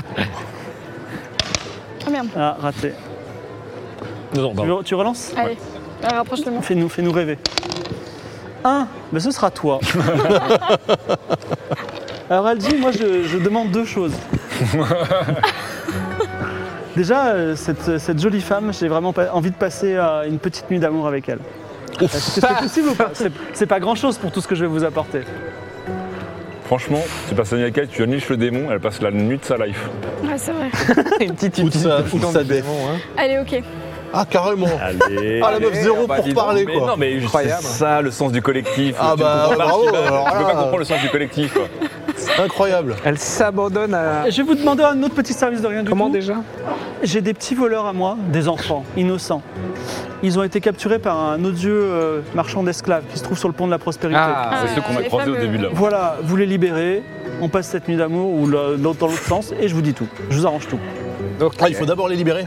Oh merde, Ah, raté. Non, Tu, re- tu relances? allez, euh, rapproche-le-moi. Fais-nous fais-nous rêver. Un, mais ce sera toi. Alors elle dit, moi je, je demande deux choses. Déjà, euh, cette, cette jolie femme, j'ai vraiment pas envie de passer euh, une petite nuit d'amour avec elle. Est-ce que c'est possible ou pas? C'est- C'est pas grand-chose pour tout ce que je vais vous apporter. Franchement, tu passes la nuit avec elle, tu unleashes le démon, elle passe la nuit de sa life. Ouais, c'est vrai. Une petite Ou de sa- ou de sa démon, def. hein. Allez, ok. Ah, carrément. Allez. Ah, la meuf zéro bah, pour dis donc, parler, Mais quoi. non, mais c'est Incroyable. ça le sens du collectif. Ah Tu bah, ne comprends pas, bravo, Archibald. alors Tu peux là- pas comprendre le sens du collectif. quoi. Incroyable. Elle s'abandonne à... Je vais vous demander un autre petit service de rien du Comment tout. déjà? J'ai des petits voleurs à moi, des enfants innocents. Ils ont été capturés par un odieux euh, marchand d'esclaves qui se trouve sur le pont de la prospérité. Ah, C'est ceux qu'on a les croisés au fameux. début de la. Voilà, vous les libérez on passe cette nuit d'amour ou le- l'autre dans l'autre sens et je vous dis tout. Je vous arrange tout. Donc, Ah, il faut d'abord les libérer.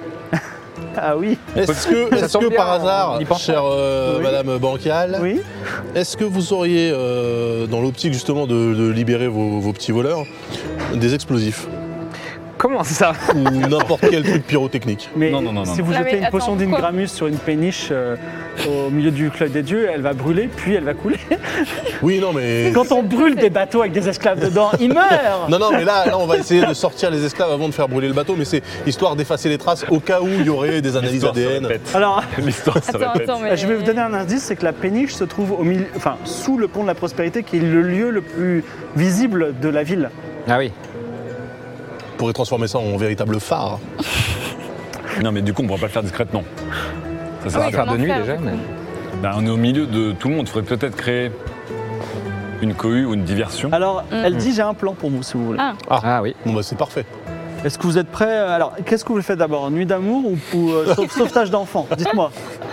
Ah oui. Est-ce que, Ça est-ce tombe que bien, par on hasard, y pense chère euh, Oui. Madame Bancal, Oui. est-ce que vous auriez, euh, dans l'optique justement de, de libérer vos, vos petits voleurs, des explosifs comment ça? ou n'importe quel truc pyrotechnique? Mais Non, non, non, si non. vous Ah, jetez mais une attends, potion pourquoi d'Ingramus sur une péniche euh, au milieu du club des dieux, elle va brûler, puis elle va couler. Oui, non, mais. Quand on brûle des bateaux avec des esclaves dedans, ils meurent. Non, non, mais là, là, on va essayer de sortir les esclaves avant de faire brûler le bateau, mais c'est histoire d'effacer les traces au cas où il y aurait des analyses L'histoire se A D N. répète. Alors, L'histoire se Attends, répète. attends, mais. je vais vous donner un indice, c'est que la péniche se trouve au milieu, enfin, sous le pont de la Prospérité, qui est le lieu le plus visible de la ville. Ah oui. On pourrait transformer ça en véritable phare. Non, mais du coup, on ne pourra pas le faire discrètement. Ça, c'est Ah oui, sûr. Faire de comment nuit faire, déjà, du coup mais. Ben, on est au milieu de tout le monde. Il faudrait peut-être créer une cohue ou une diversion. Alors, Mm. elle dit j'ai un plan pour vous, si vous voulez. Ah. Ah oui. Bon, bah, c'est parfait. Est-ce que vous êtes prêts? Alors, qu'est-ce que vous faites d'abord? Nuit d'amour ou, ou, euh, sauve- sauvetage d'enfants? Dites-moi.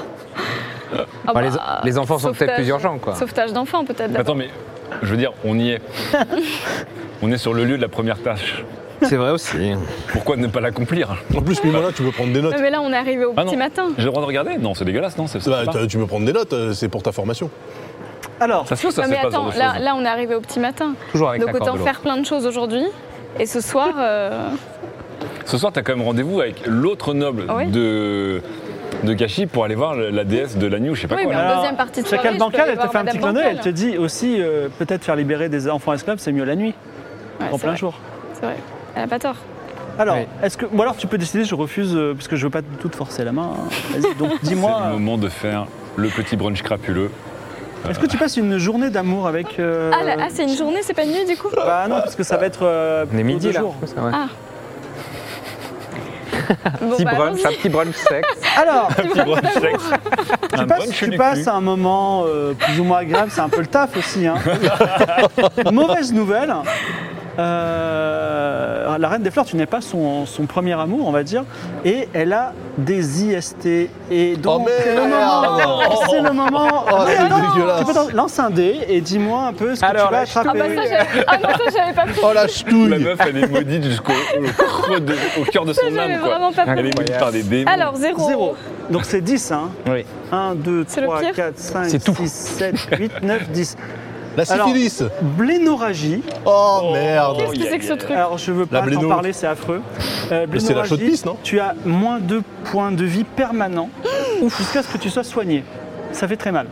Ah Bah, les- bah, les enfants sont peut-être sauvetage- plus urgents, quoi. Sauvetage d'enfants, peut-être. d'abord. Attends, mais je veux dire, on y est. On est sur le lieu de la première tâche. C'est vrai aussi. Pourquoi ne pas l'accomplir? En plus, à ce moment-là, tu peux prendre des notes. Mais là, on est arrivé au Ah petit non. matin. J'ai le droit de regarder? Non, c'est dégueulasse, non? C'est c'est Bah, pas- t'as- tu peux prendre des notes, euh, c'est pour ta formation. Alors, Ça se fait ou ça Ouais, se mais fait pas ce genre attends, de là, choses? là, on est arrivé au petit matin. Toujours avec Donc l'accord autant de l'autre. faire plein de choses aujourd'hui. Et ce soir, euh, Ce soir, t'as quand même rendez-vous avec l'autre noble Ah oui. de, de Kashi pour aller voir la déesse de la nuit ou je sais pas Oui, quoi. mais là. en deuxième partie de soirée, Chacal je peux Bancal, aller elle te voir fait un petit Madame clin d'œil, elle Bancal. te dit aussi euh, peut-être faire libérer des enfants esclaves, c'est mieux la nuit, Ouais, en c'est plein vrai, jour. C'est vrai. Elle a pas tort. Alors, Oui. est-ce que, ou alors tu peux décider, je refuse, euh, parce que je veux pas du tout te forcer la main. hein. Vas-y, donc C'est dis-moi, le moment de faire le petit brunch crapuleux. est-ce que tu passes une journée d'amour avec... euh, Ah, là, ah, c'est une journée, c'est pas une nuit du coup? Bah non, parce que ça va être euh, On est midi deux là. jours. Ça, ouais. Ah. Bon, Petit bah, brunch, allons-y. un petit brunch sexe. Alors, Petit brunch sexe. tu Un passes, brunch tu du passes cul. un moment euh, plus ou moins agréable, c'est un peu le taf aussi. Hein. Mauvaise nouvelle, euh, la Reine des Fleurs, tu n'es pas son, son premier amour, on va dire, et elle a des I S T. Et donc, Oh, c'est le merde. moment. C'est le moment. Oh, Mais c'est attends, dégueulasse. tu peux t'en- lance un dé et dis-moi un peu ce que Alors, tu vas la Ah, attraper. bah ça, j'avais... ah non, ça, j'avais pas pris. Oh la La ch'touille. meuf, elle est maudite jusqu'au au creux de- au cœur de son j'avais âme. Quoi. vraiment pas Elle est pris. maudite par des démons. Alors, zéro. Zéro. Donc c'est dix, hein. Oui. un, deux, C'est le trois, pire. quatre, cinq, C'est tout. six, sept, huit, neuf, dix. La Alors, syphilis. Blénorragie. Oh merde. Qu'est-ce que c'est que ce truc? Alors je veux La pas t'en bléno. parler, c'est affreux. Euh, Mais c'est la blénorragie, chaude pisse, non tu as moins deux points de vie permanents jusqu'à ce que tu sois soigné. Ça fait très mal.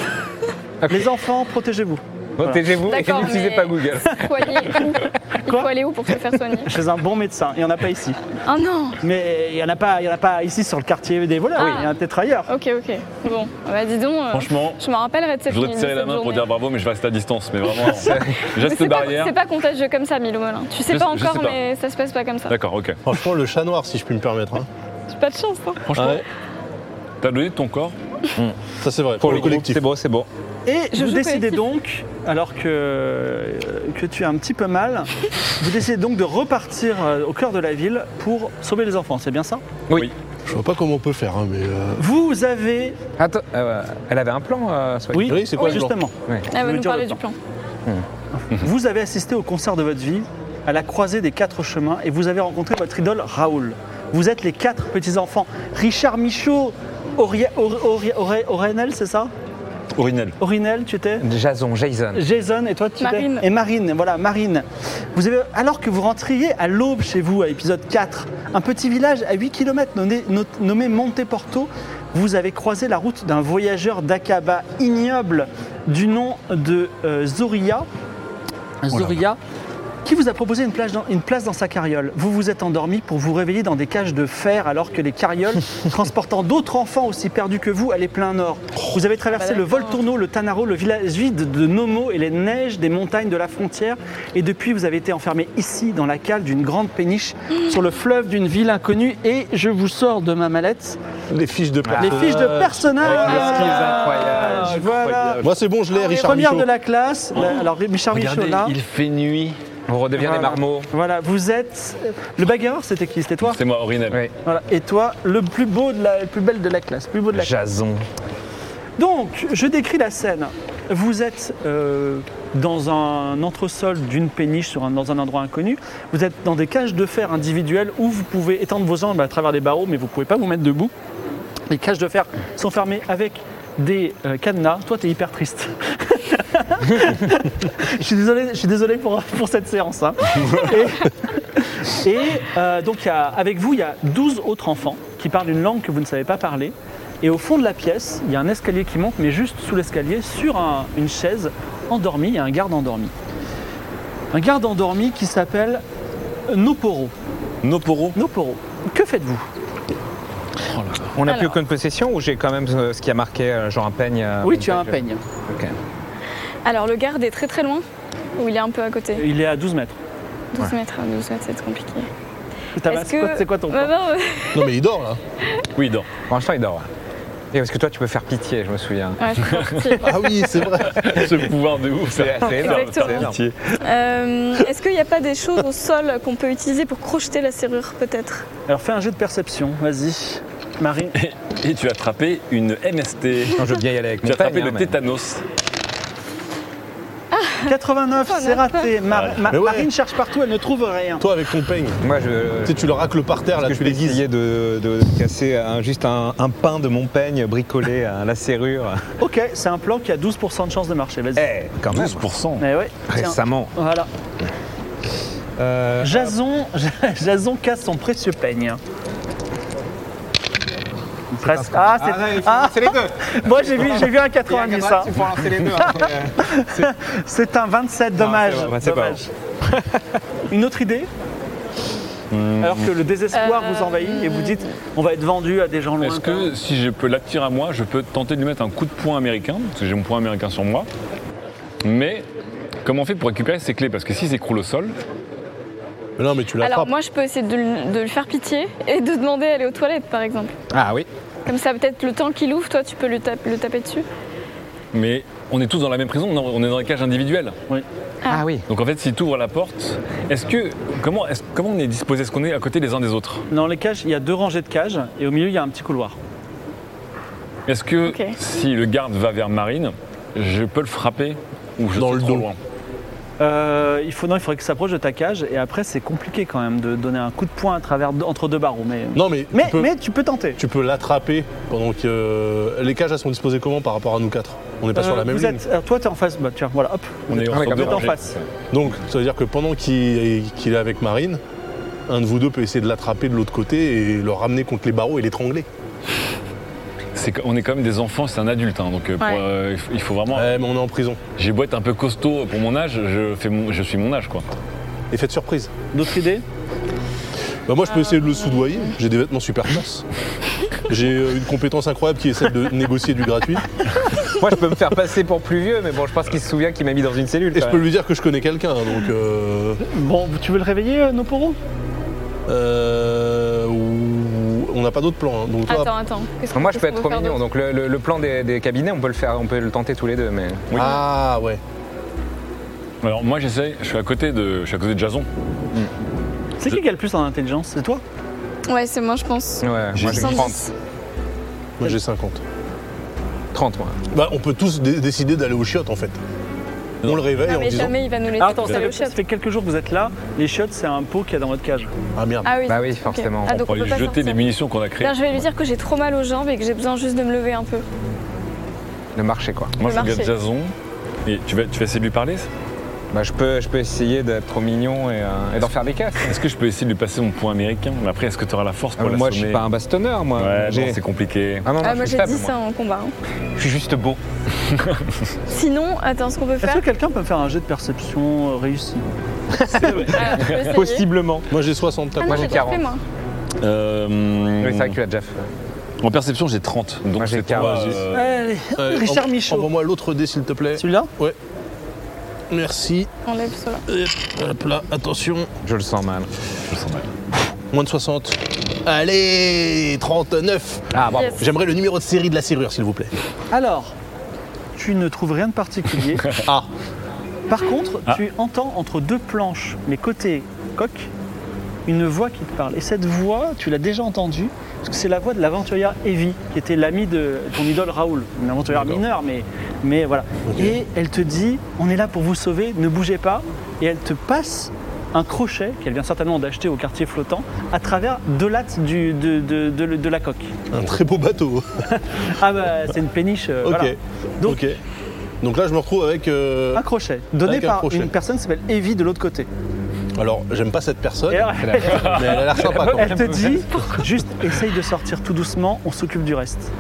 Ok. Les enfants, protégez-vous. Protégez-vous et D'accord, n'utilisez mais- pas Google. Faut aller où? Il Quoi faut aller où pour se faire soigner? Chez un bon médecin. Il n'y en a pas ici. Oh non. Mais il n'y en, a pas- il y en a pas ici sur le quartier des voleurs. Oui. Il y en a peut-être ailleurs. Ok, ok. Bon, bah dis donc. euh, Franchement, je me rappellerai de cette je voudrais te de serrer la cette main pour journée. dire bravo, mais je vais rester à distance. Mais vraiment, Mais geste c'est pas, barrière. c'est pas contagieux comme ça, Milo Molin. Tu sais Je- pas je encore, sais pas. mais ça se passe pas comme ça. D'accord, ok. Franchement, le chat noir, si je puis me permettre. Hein. J'ai pas de chance, hein. Franchement, Ouais, t'as donné de ton corps. ça c'est vrai. Pour le collectif. collectif. C'est beau, c'est beau. Et Je vous joue décidez collectif. donc, alors que, euh, que tu as un petit peu mal, vous décidez donc de repartir euh, au cœur de la ville pour sauver les enfants. C'est bien ça? Oui. Je vois pas comment on peut faire, hein, mais. euh, Vous avez... Attends, euh, elle avait un plan, euh, Swag. Oui, Oui, c'est quoi le plan justement. Ouais. Elle va veux nous dire parler le du plan. Vous avez assisté au concert de votre vie, à la croisée des quatre chemins, et vous avez rencontré votre idole Raoul. Vous êtes les quatre petits-enfants. Richard Michaud, Auri- Auri- Auri- Auri- Aurénel, c'est ça? Orinel. Aurinel, tu étais? Jason, Jason. Jason, et toi tu étais? Marine. Et Marine, voilà, Marine. Vous avez, alors que vous rentriez à l'aube chez vous, à épisode quatre, un petit village à huit kilomètres nommé, no- nommé Monteporto, vous avez croisé la route d'un voyageur d'Aqaba ignoble du nom de euh, Zoria, Zoria, qui vous a proposé une place, dans, une place dans sa carriole. Vous vous êtes endormi pour vous réveiller dans des cages de fer alors que les carrioles transportant d'autres enfants aussi perdus que vous allaient plein nord. Vous avez traversé Bah le d'accord. Volturno, le Tanaro, le village vide de Nomo et les neiges des montagnes de la frontière. Et depuis, vous avez été enfermé ici, dans la cale d'une grande péniche, sur le fleuve d'une ville inconnue. Et je vous sors de ma mallette Les fiches de les fiches de personnages. Avec les skills incroyables. Voilà. Moi c'est bon, je l'ai, Richard Première Michaud. de la classe. La- alors, Richard Michaud là. il fait nuit. On redevient Voilà. des marmots. Voilà, vous êtes. Le bagarreur, c'était qui? C'était toi? C'est moi, Orinel. Oui. Voilà. Et toi, le plus beau, de la, le plus belle de la classe, plus beau de la classe. Jason. Donc, je décris la scène. vous êtes euh, dans un entresol d'une péniche sur un- dans un endroit inconnu. Vous êtes dans des cages de fer individuelles où vous pouvez étendre vos jambes à travers les barreaux, mais vous ne pouvez pas vous mettre debout. Les cages de fer sont fermées avec des euh, cadenas. Toi, tu es hyper triste. je suis désolé, je suis désolé pour, pour cette séance. hein. Et, et, euh, donc, il y a- avec vous, il y a douze autres enfants qui parlent une langue que vous ne savez pas parler. Et au fond de la pièce, il y a un escalier qui monte, mais juste sous l'escalier, sur un- une chaise endormie, il y a un garde endormi. Un garde endormi qui s'appelle Noporo. Noporo. Noporo, que faites-vous? On n'a plus Alors. aucune possession ou j'ai quand même euh, ce qui a marqué, euh, genre un peigne euh, Oui, tu as un vintage. peigne. Ok. Alors, le garde est très très loin ou il est un peu à côté Il est à douze mètres. douze mètres, douze mètres, c'est compliqué. T'as- Est-ce C'est quoi, que- c'est quoi ton Bah plan non, euh, Non, mais il dort là. Oui, il dort. Pour l'instant, il dort. ouais. Et parce que toi, tu peux faire pitié, je me souviens. ouais, je suis partie. Ah oui, c'est vrai. Ce pouvoir de ouf. C'est c'est énorme. Exactement. c'est énorme. Pitié. Euh, Est-ce qu'il n'y a pas des choses au sol qu'on peut utiliser pour crocheter la serrure, peut-être? Alors fais un jet de perception, vas-y. Marie. Et tu as attrapé une M S T. Non, je veux bien y aller avec Tu mon as attrapé peigne, le hein, mais- tétanos. quatre-vingt-neuf, Oh, c'est on a raté. Mar- Ouais. Ma- Mais ouais. Marine cherche partout, elle ne trouve rien. Toi, avec ton peigne, Moi, je. tu sais, tu le racles par terre, là, que tu je vais l'aiguises. essayer de, de casser un- juste un, un pain de mon peigne bricolé à la serrure. Ok, c'est un plan qui a douze pour cent de chance de marcher, vas-y. Eh, quand même. douze pour cent. Eh ouais, tiens. Récemment. Voilà. Euh, Jason, Jason casse son précieux peigne. Presque. Ah, c'est. Ah, il faut Ah, lancer les deux. moi j'ai vu, j'ai vu un quatre-vingt-dix. hein. Il faut lancer les deux. après, euh. C'est un vingt-sept, dommage. c'est vrai, c'est pas dommage. Une autre idée Alors que le désespoir Euh, vous envahit et vous dites on va être vendu à des gens lointains. Est-ce que si je peux l'attirer à moi, je peux tenter de lui mettre un coup de poing américain, parce que j'ai mon poing américain sur moi. Mais comment on fait pour récupérer ses clés? Parce que s'il s'écroule au sol, Mais non, mais tu Alors, l'attrapes. moi, je peux essayer de, lui- de lui faire pitié et de demander d'aller aux toilettes, par exemple. Ah oui. Comme ça, peut-être le temps qu'il ouvre, toi, tu peux le, tape- le taper dessus. mais on est tous dans la même prison, non, on est dans la cage individuelle. Ah oui. Donc en fait, si tu ouvres la porte, est-ce que comment, est-ce- comment on est disposé? Est-ce qu'on est à côté les uns des autres? Dans les cages, il y a deux rangées de cages et au milieu il y a un petit couloir. Est-ce que Ok. si le garde va vers Marine, je peux le frapper ou je Dans suis le trop dos. loin? Euh, il, faut, non, il faudrait qu'il s'approche de ta cage et après c'est compliqué quand même de donner un coup de poing à travers entre deux barreaux. Mais, Non, mais, mais, tu peux, mais tu peux tenter. tu peux l'attraper pendant que. euh, Les cages, elles sont disposées comment par rapport à nous quatre? On n'est pas sur Euh, la même vous ligne. êtes, alors, toi tu es en face, bah, tiens voilà hop. On est, Ah, entre mais deux comme Vous êtes en rangées. face. Donc, ça veut dire que pendant qu'il qu'il est avec Marine, un de vous deux peut essayer de l'attraper de l'autre côté et le ramener contre les barreaux et l'étrangler. C'est que- on est quand même des enfants, c'est un adulte, hein, donc euh, pour, Ouais. euh, il faut- il faut vraiment. Ouais, mais on est en prison. J'ai beau être un peu costaud pour mon âge, je, fais mon- je suis mon âge quoi. Effet de surprise. D'autres idées? Bah moi, je peux essayer de le soudoyer. J'ai des vêtements super classe. J'ai euh, une compétence incroyable qui est celle de négocier du gratuit. Moi, je peux me faire passer pour plus vieux, mais bon, je pense qu'il se souvient qu'il m'a mis dans une cellule. Et je quand peux même. lui dire que je connais quelqu'un. Donc, euh, Bon, tu veux le réveiller, euh, Noporo? euh, ou- on n'a pas d'autre plan. hein. Donc, toi, Attends, attends. Qu'est-ce qu'on- Moi, je peux qu'est-ce être qu'on trop veut faire mignon. d'autre Donc, le, le- le plan des, des cabinets, on peut le faire, on peut le tenter tous les deux. Mais Oui. Ah ouais. Alors moi j'essaie, je suis à côté de, je suis à côté de Jason. C'est qui qui a le plus en intelligence? C'est toi? Ouais, c'est moi, je pense. ouais, moi j'ai soixante-dix. trente. Moi j'ai cinquante. trente, moi. Bah, on peut tous dé- décider d'aller aux chiottes en fait. On le réveille Non, en mais disant. jamais il va nous laisser Ah, attends, ça aller fait, aux ça chiottes. fait quelques jours que vous êtes là. Les chiottes, c'est un pot qu'il y a dans votre cage. Ah merde. Ah oui. Bah oui, ok. forcément. Ah, donc Pour on peut lui pas jeter sortir. les munitions qu'on a créées. Là, je vais lui dire que j'ai trop mal aux jambes et que j'ai besoin juste de me lever un peu. Le marché, quoi. Moi je le regarde marché. Jason. Et tu vas, tu vas essayer de lui parler? Bah, je peux, je peux essayer d'être trop mignon et, euh, et d'en faire des casses. Est-ce que je peux essayer de lui passer mon poing américain? Mais après, est-ce que tu auras la force Ah, pour moi, je suis l'assommer? pas un bastonneur, moi. Ouais, J'ai- non, c'est compliqué. Ah non, non, Ah, je moi suis j'ai faible, dit ça en combat. hein. Je suis juste beau. Sinon, attends, ce qu'on peut Est-ce faire. que quelqu'un peut me faire un jet de perception euh, réussi? Ah, on peut essayer. Possiblement. Moi j'ai soixante. Ah t'as non, Moi, quoi j'ai j'ai déjà quarante. fait, moi. Euh, Oui, c'est vrai que tu l'as déjà fait. En perception, j'ai trente. Donc Moi, j'ai c'est toi, quarante. euh, Allez, Euh, Richard envo- Michaud. Envoie-moi l'autre dé s'il te plaît. Celui-là? Merci. Enlève cela. Hop, hop là, attention. Je le sens mal. je le sens mal. Moins de soixante. Allez, trente-neuf. Ah, bravo. Yes. J'aimerais le numéro de série de la serrure s'il vous plaît. Alors, tu ne trouves rien de particulier. Ah. Par contre, Ah. tu entends entre deux planches, mais côté coque, une voix qui te parle. Et cette voix, tu l'as déjà entendue, parce que c'est la voix de l'aventurière Evie, qui était l'amie de ton idole Raoul, une aventurière D'accord. mineure, mais, mais voilà. Ok. Et elle te dit, on est là pour vous sauver, ne bougez pas. Et elle te passe un crochet qu'elle vient certainement d'acheter au quartier flottant à travers deux lattes du, de, de, de, de la coque. Un très beau bateau. Ah bah c'est une péniche. euh, Ok. voilà. Donc ok. Donc là, je me retrouve avec. euh, un crochet donné Avec un par crochet. une personne qui s'appelle Evie de l'autre côté. Alors, j'aime pas cette personne, Et alors, mais elle a l'air sympa quand même. elle te dit juste essaye de sortir tout doucement, on s'occupe du reste.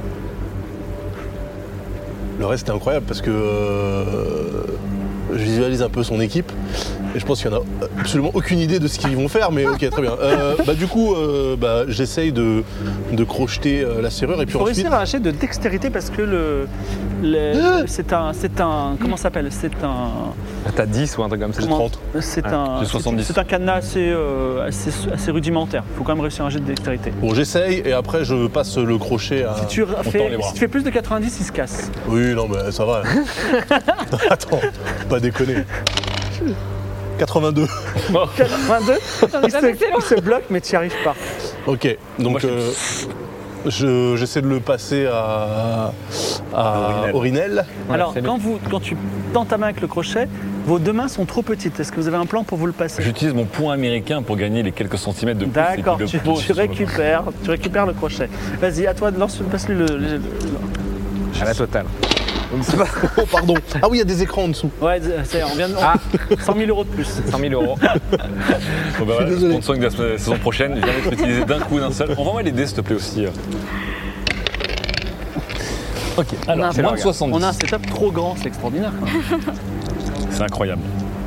Le reste est incroyable parce que euh, je visualise un peu son équipe et je pense qu'il n'y en a absolument aucune idée de ce qu'ils vont faire, mais ok, très bien. Euh, bah, du coup, euh, bah, j'essaye de, de crocheter euh, la serrure et Il puis faut ensuite. réussir à lâcher de dextérité parce que le, le- c'est un, c'est un, comment ça s'appelle? C'est un, T'as dix ou un truc comme ça. J'ai comment- trente. c'est Ouais, un, j'ai c'est- soixante-dix. c'est un cadenas assez, euh, assez, assez rudimentaire. Il faut quand même réussir un jet de dextérité. Bon, j'essaye et après je passe le crochet à. Si tu, tend fais, les bras. si tu fais plus de quatre-vingt-dix, il se casse. Oui, non, mais ça va. Attends, pas déconner. quatre-vingt-deux. quatre-vingt-deux, il pas se, excellent. il se bloque, mais tu n'y arrives pas. Ok, donc Moi, je- euh, je- j'essaie de le passer à, à Aurinel. Aurinel. Alors, c'est quand, vous, quand tu tends ta main avec le crochet, vos deux mains sont trop petites. Est-ce que vous avez un plan pour vous le passer? J'utilise mon poing américain pour gagner les quelques centimètres de plus. D'accord, et puis tu, le pose tu sur le- récupères, tu récupères le crochet. Vas-y, à toi, lance, passe-lui le, le- le- À la totale. Oh, pardon. Ah oui, il y a des écrans en dessous. Ouais, ça y est, on vient de... Ah. cent mille euros de plus. cent mille euros. Bon, bah, voilà, désolé. le sponsor de la sa- saison prochaine, je viens d'être utilisé d'un coup, d'un seul. Envoie-moi les dés, s'il te plaît, aussi. Ok, alors, on a, moins de soixante-dix. on a un setup trop grand, c'est extraordinaire. Quand même. C'est incroyable.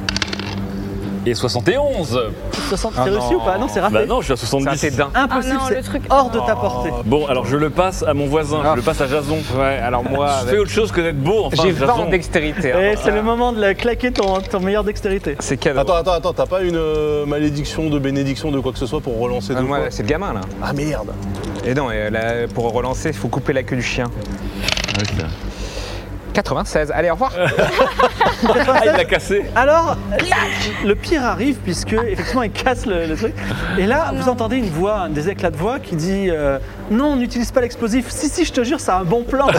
Et soixante et onze. soixante, Ah t'es réussi non. ou pas? Non, c'est raté. Bah non, je suis à C'est un soixante-dix. tédin. Impossible, Ah non, c'est le truc- hors de ta portée. Bon, alors je le passe à mon voisin, Ah. je le passe à Jason. Ouais, alors moi, Je avec- fais autre chose que d'être beau, enfin, j'ai vingt Jason. en dextérité. Et hein. c'est le moment de la claquer ton, ton meilleure dextérité. C'est cadeau. Attends, attends, attends, t'as pas une euh, malédiction de bénédiction de quoi que ce soit pour relancer Ah, deux moi, fois c'est le gamin là. Ah merde. Et non, et là, pour relancer, il faut couper la queue du chien. quatre-vingt-seize. Allez, au revoir. Ah, il l'a cassé. Alors, le pire arrive puisque effectivement il casse le, le truc. Et là, vous entendez une voix, un des éclats de voix qui dit euh, non, n'utilise pas l'explosif. Si, si, je te jure, c'est un bon plan.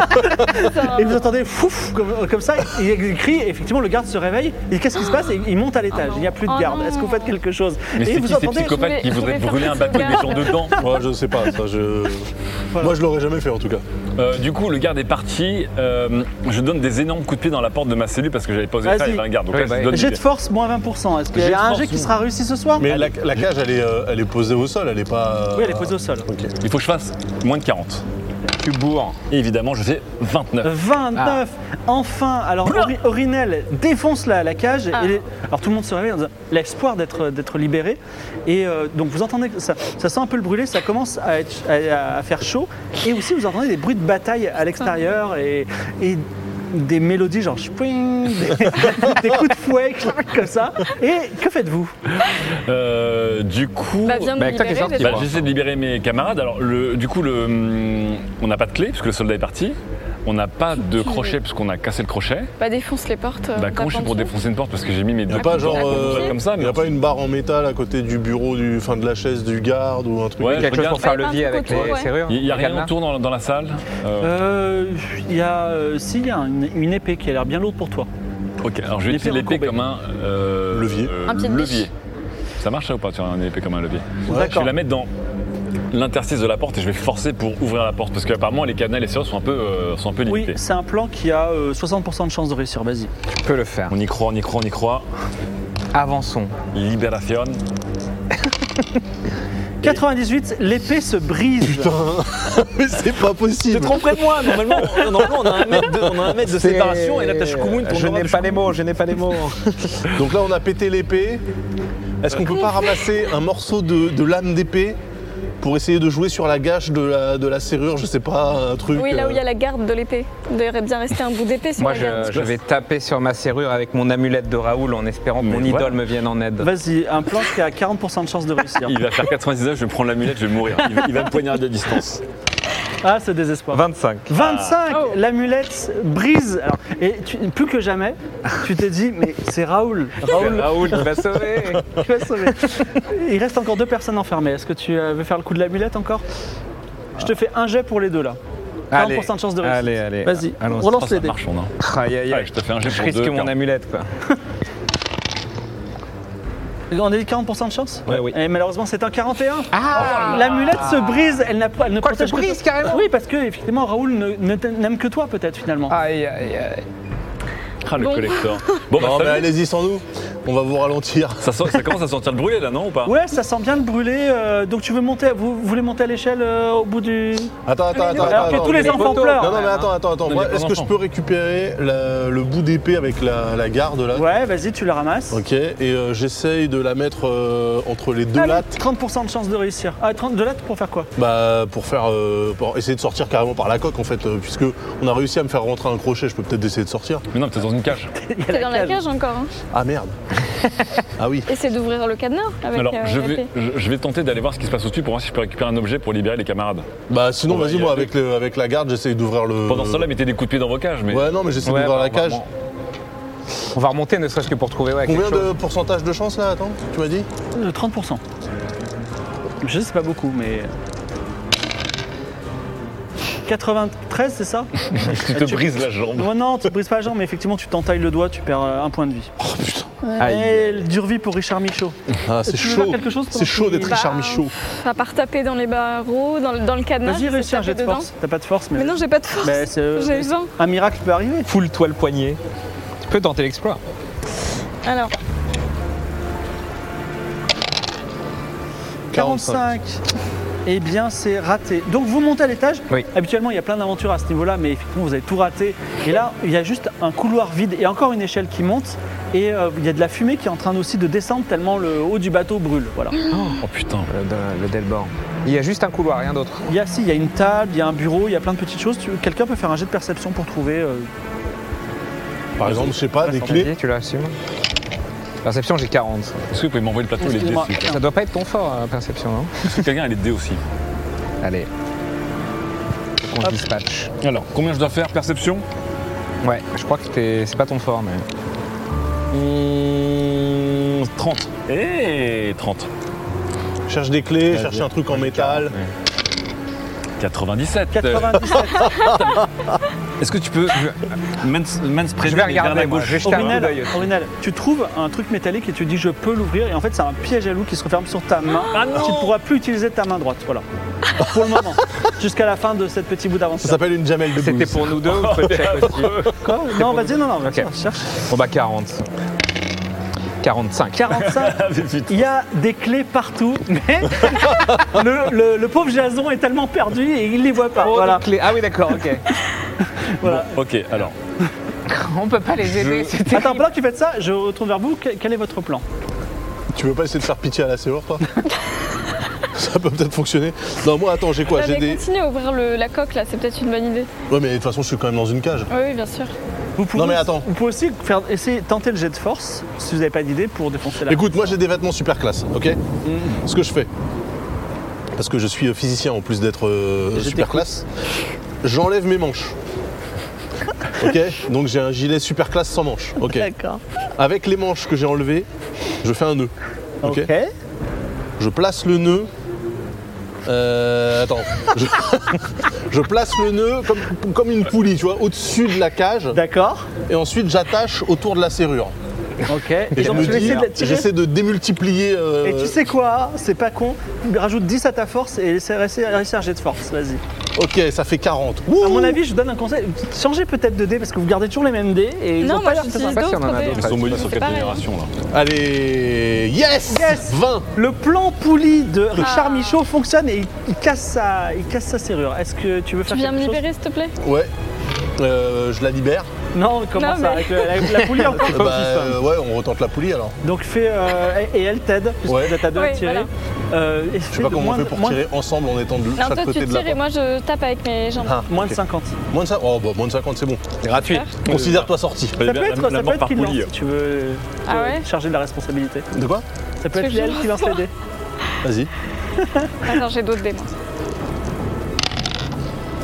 Et vous entendez fouf comme, comme ça. Il, il crie. Et effectivement, le garde se réveille. Et qu'est-ce qui se passe? Et il monte à l'étage. Il n'y a plus de Oh garde. non. Est-ce que vous faites quelque chose? Mais Et c'est vous qui ces entendez. psychopathes qui je voudraient voulais faire brûler un partie bateau du avec des gens garde. dedans? Ouais, je sais pas, ça je. Voilà. Moi je l'aurais jamais fait en tout cas. Euh, du coup, le garde est parti. Euh, je donne des énormes coups de pied dans la porte de ma cellule parce que j'avais pas osé Vas-y. faire, il y avait un garde. Donc Oui, là, bah, je donne Jet des- de force, moins vingt pour cent. Est-ce qu'il y Jet a de un force, jet qui oui. sera réussi ce soir? Mais la, la cage elle est, euh, elle est posée au sol, elle est pas. Oui, elle est posée au sol. Ok. Il faut que je fasse moins de quarante. Tu bourres. Et évidemment, je fais vingt-neuf. vingt-neuf. Enfin, alors Ori- Aurinel défonce la, la cage. Ah. Et les- alors tout le monde se réveille en disant l'espoir d'être d'être libéré. Et euh, donc vous entendez que ça, ça sent un peu le brûler, ça commence à, être- à- à faire chaud. Et aussi vous entendez des bruits de bataille à l'extérieur et, et des mélodies genre chpouing, des, des coups de fouet clac, comme ça. Et que faites-vous? Euh, du coup, Bah, viens de Bah, nous toi qui es libérer, sorti, déjà. bah, j'essaie de libérer mes camarades. Alors, le, du coup, le, hum, on n'a pas de clé puisque le soldat est parti. On n'a pas de crochet puisqu'on a cassé le crochet. Bah défonce les portes. Bah, comment je fais pour défoncer une porte parce que j'ai mis mes Y a deux pas coups de genre, porte euh, comme ça, Il mais n'y a pas une barre en métal à côté du bureau, du, fin de la chaise du garde ou un truc. Ouais, Quelque je chose pour regarde. faire Ouais, levier un truc avec les autour, ouais. serrures. Il n'y a le rien cadenas. autour dans, dans la salle. Euh, Euh, Il y a, euh, si, il y a une, une épée qui a l'air bien lourde pour toi. ok, alors je vais l'épée utiliser l'épée recourbée. comme un euh, Levier. euh, Un pied de levier. biche. Ça marche ça ou pas, tu as une épée comme un levier? Je D'accord. vais la mettre dans l'interstice de la porte et je vais forcer pour ouvrir la porte parce qu'apparemment les cadenas et les serrures sont un peu, euh, sont un peu Oui, limités. c'est un plan qui a euh, soixante pour cent de chance de réussir. Vas-y. Tu peux le faire. On y croit, on y croit, on y croit. Avançons. Libération. quatre-vingt-dix-huit, l'épée se brise. Mais c'est pas possible. près de moi, normalement, normalement on a un mètre de, on a un mètre de séparation et là t'as Shkumun pour Je n'ai pas les mots, je n'ai pas les mots. Donc là on a pété l'épée. Est-ce qu'on peut pas ramasser un morceau de, de lame d'épée pour essayer de jouer sur la gâche de la, de la serrure, je sais pas, un truc. Oui, là où il y a euh, la garde de l'épée. Il devrait bien rester un bout d'épée sur Moi, la garde. je, je vais taper sur ma serrure avec mon amulette de Raoul en espérant que Mais mon voilà. idole me vienne en aide. Vas-y, un plan qui a quarante pour cent de chance de réussir. Il va faire quatre-vingt-dix-neuf, je vais prendre l'amulette, je vais mourir. Il va, il va me poignarder à distance. Ah, c'est désespoir. vingt-cinq. vingt-cinq, Ah. Oh. l'amulette brise. Alors, et tu- plus que jamais, tu t'es dit, mais c'est Raoul. Raoul, Raoul, tu vas sauver. tu vas sauver. Il reste encore deux personnes enfermées. Est-ce que tu euh, veux faire le coup de l'amulette encore? Je te fais un jet pour les deux là. quarante pour cent de chance de réussite. Allez, allez. Vas-y, Allons-y. relance Oh, ça les dés. marche, on a. Aïe, aïe, aïe. Allez, je te fais un jet Je pour risque deux, mon quarante. amulette, quoi. On a dit quarante pour cent de chance? Ouais, oui. Et malheureusement, c'est un quarante et un. Ah L'amulette se brise, elle, n'a pas- elle ne Quoi, protège elle se que brise toi. carrément? Oui, parce que effectivement, Raoul ne- ne t- n'aime que toi peut-être finalement. Aïe, aïe, aïe. Ah, le Bon. collector. Bon, bah, Non, mais salut. allez-y sans nous. On va vous ralentir. Ça, sent- ça commence à sentir le brûlé là, non ou pas? Ouais, ça sent bien le brûler. euh, donc tu veux monter, vous, vous voulez monter à l'échelle euh, au bout du. Attends, attends, attends. Alors que attends, tous les mais- enfants poteaux. pleurent. Non, non, mais attends, attends, attends. Non, Moi, il y a pas est-ce que je d'enfants. peux récupérer la- le bout d'épée avec la, la garde là? Ouais, vas-y, tu la ramasses. Ok, et euh, j'essaye de la mettre euh, entre les deux Allez, lattes. trente pour cent de chance de réussir. Ah, trente de lattes pour faire quoi? Bah, pour faire, euh, pour essayer de sortir carrément par la coque en fait, euh, puisque on a réussi à me faire rentrer un crochet, je peux peut-être essayer de sortir. Mais non, t'es dans une cage. T'es dans la cage encore. Hein. Ah merde. Ah oui. Essaie d'ouvrir le cadenas avec Alors, euh, je vais, l'épée. je, je vais tenter d'aller voir ce qui se passe au-dessus pour voir si je peux récupérer un objet pour libérer les camarades. Bah sinon On va vas-y y moi aller. avec, le- avec la garde j'essaye d'ouvrir le. Pendant ce temps-là, mettez des coups de pied dans vos cages. Mais... Ouais non mais j'essaie Ouais, d'ouvrir bah, la on va- cage. On va remonter ne serait-ce que pour trouver ouais, Combien quelque chose. de pourcentage de chance là? Attends, tu m'as dit? Euh, trente pour cent. Je sais, c'est pas beaucoup, mais. quatre-vingt-treize, c'est ça? tu te brises la jambe. Non, non, tu te brises pas la jambe, mais effectivement, tu t'entailles le doigt, tu perds euh, un point de vie. Oh putain. Aïe. Et dure vie pour Richard Michaud. Ah c'est Tu veux chaud. faire quelque chose pendant C'est chaud qu'il- d'être Richard Bah, Michaud. À part taper dans les barreaux, dans le, dans le cadenas. Vas-y, j'essaie de réussis un taper jet de dedans. force. T'as pas de force, mais. Mais non, j'ai pas de force. Bah, c'est, euh, J'ai vingt. un miracle peut arriver. Foule-toi le poignet. Tu peux tenter l'exploit. Alors, quarante-cinq. Eh bien, c'est raté. Donc, vous montez à l'étage. Oui. Habituellement, il y a plein d'aventures à ce niveau-là, mais effectivement, vous avez tout raté. Et là, il y a juste un couloir vide et encore une échelle qui monte. Et euh, il y a de la fumée qui est en train aussi de descendre tellement le haut du bateau brûle. Voilà. Oh putain. Le, le Delbord. Il y a juste un couloir, rien d'autre. Il y a, si, il y a une table, il y a un bureau, il y a plein de petites choses. Tu- Quelqu'un peut faire un jet de perception pour trouver. euh, Par exemple, je sais pas, des clés. Vas-y, tu l'assumes. Perception, j'ai quarante. Est-ce que vous pouvez m'envoyer le plateau les dés Excuse-moi. s'il vous plaît? Ça doit pas être ton fort, hein, perception, non? Est-ce que quelqu'un a les dés aussi? Allez. Faut qu'on se Hop. dispatche. Alors, combien je dois faire? Perception? Ouais, je crois que t'es- c'est pas ton fort, mais. Mmh, trente. Eh, trente. Cherche des clés, Vas-y. cherche un truc en métal. quatre-vingt-dix-sept. quatre-vingt-dix-sept. Est-ce que tu peux mans, manspreader Je vais les gardes regarder, à moi. gauche? Je vais jeter un coup Aurunel, d'œil. Aurunel, tu trouves un truc métallique et tu dis je peux l'ouvrir et en fait c'est un piège à loup qui se referme sur ta main. Ah non Tu ne pourras plus utiliser ta main droite, voilà. Pour le moment, jusqu'à la fin de cette petit bout Ça d'aventure. s'appelle une jamelle de C'était blues. pour nous deux ou faut check aussi? Quoi Non, vas-y, non, non, vas-y, Ok. cherche. Bon bah quarante. quarante-cinq. quarante-cinq. Ah, mais putain. Il y a des clés partout, mais le, le- le pauvre Jason est tellement perdu et il les voit pas. Oh, Voilà. des clés. Ah oui, d'accord, ok. voilà. Ok, alors. On peut pas les aider, Je- c'était. Attends, pendant que tu faites ça, je retourne vers vous. Quel quel est votre plan? Tu veux pas essayer de faire pitié à la séance toi? Ça peut peut-être fonctionner. Non moi attends, j'ai quoi? J'ai j'avais des. continué à ouvrir le- la coque là, c'est peut-être une bonne idée. Ouais mais de toute façon je suis quand même dans une cage. Oui, oui, bien sûr. Vous pouvez, Non, mais attends. Vous pouvez aussi faire, essayer, tenter le jet de force, si vous n'avez pas d'idée, pour défoncer la Écoute, moi j'ai des vêtements super classe, ok? Mm. Ce que je fais, parce que je suis physicien en plus d'être euh, Je super t'écoute. classe, j'enlève mes manches. Ok? Donc j'ai un gilet super classe sans manches. Ok. D'accord. Avec les manches que j'ai enlevées, je fais un nœud. Ok. Ok. Je place le nœud. Euh, attends. Je, je place le nœud comme, comme une poulie, tu vois, au-dessus de la cage. D'accord. Et ensuite j'attache autour de la serrure. Ok. Et je donc me tu vas dis, essayer de la tirer. j'essaie de démultiplier. euh, Et tu sais quoi? C'est pas con. Rajoute dix à ta force et essaie essaie- réussis un jet de force. Vas-y. Ok, ça fait quarante. À mon avis, je donne un conseil. Changez peut-être de dés parce que vous gardez toujours les mêmes dés et ils Non, ont moi pas l'air je très dis sympas. pas si on en a d'autres dés. d'autres. Ils sont molis sur C'est quatre pareil. générations là. Allez, yes, Yes. vingt. Le plan poulie de Richard Ah. Michaud fonctionne et il, il casse sa, il casse sa serrure. Est-ce que tu veux Tu faire viens me quelque chose? libérer s'il te plaît? Ouais, Euh, je la libère. Non, comment Non, ça? mais- Avec le- la, la poulie encore Euh, bah, euh, ouais, on retente la poulie alors. Donc fais euh, et et elle t'aide puisque Ouais. tu as deux à Oui, tirer. voilà. Euh, et Je sais pas comment on fait pour tirer ensemble en étant de Non, chaque toi côté tu de la tires et porte. moi je tape avec mes jambes. Ah, Moins ok. de cinquante. Moins de, ça oh, bah, moins de cinquante, c'est bon. Gratuit. Considère-toi sorti. Ça peut être, ça peut être qu'il lance si tu veux Ah te ouais charger de la responsabilité. De quoi? Ça peut Parce être que je elle qui lance les dés. Vas-y. Attends, j'ai d'autres dés moi.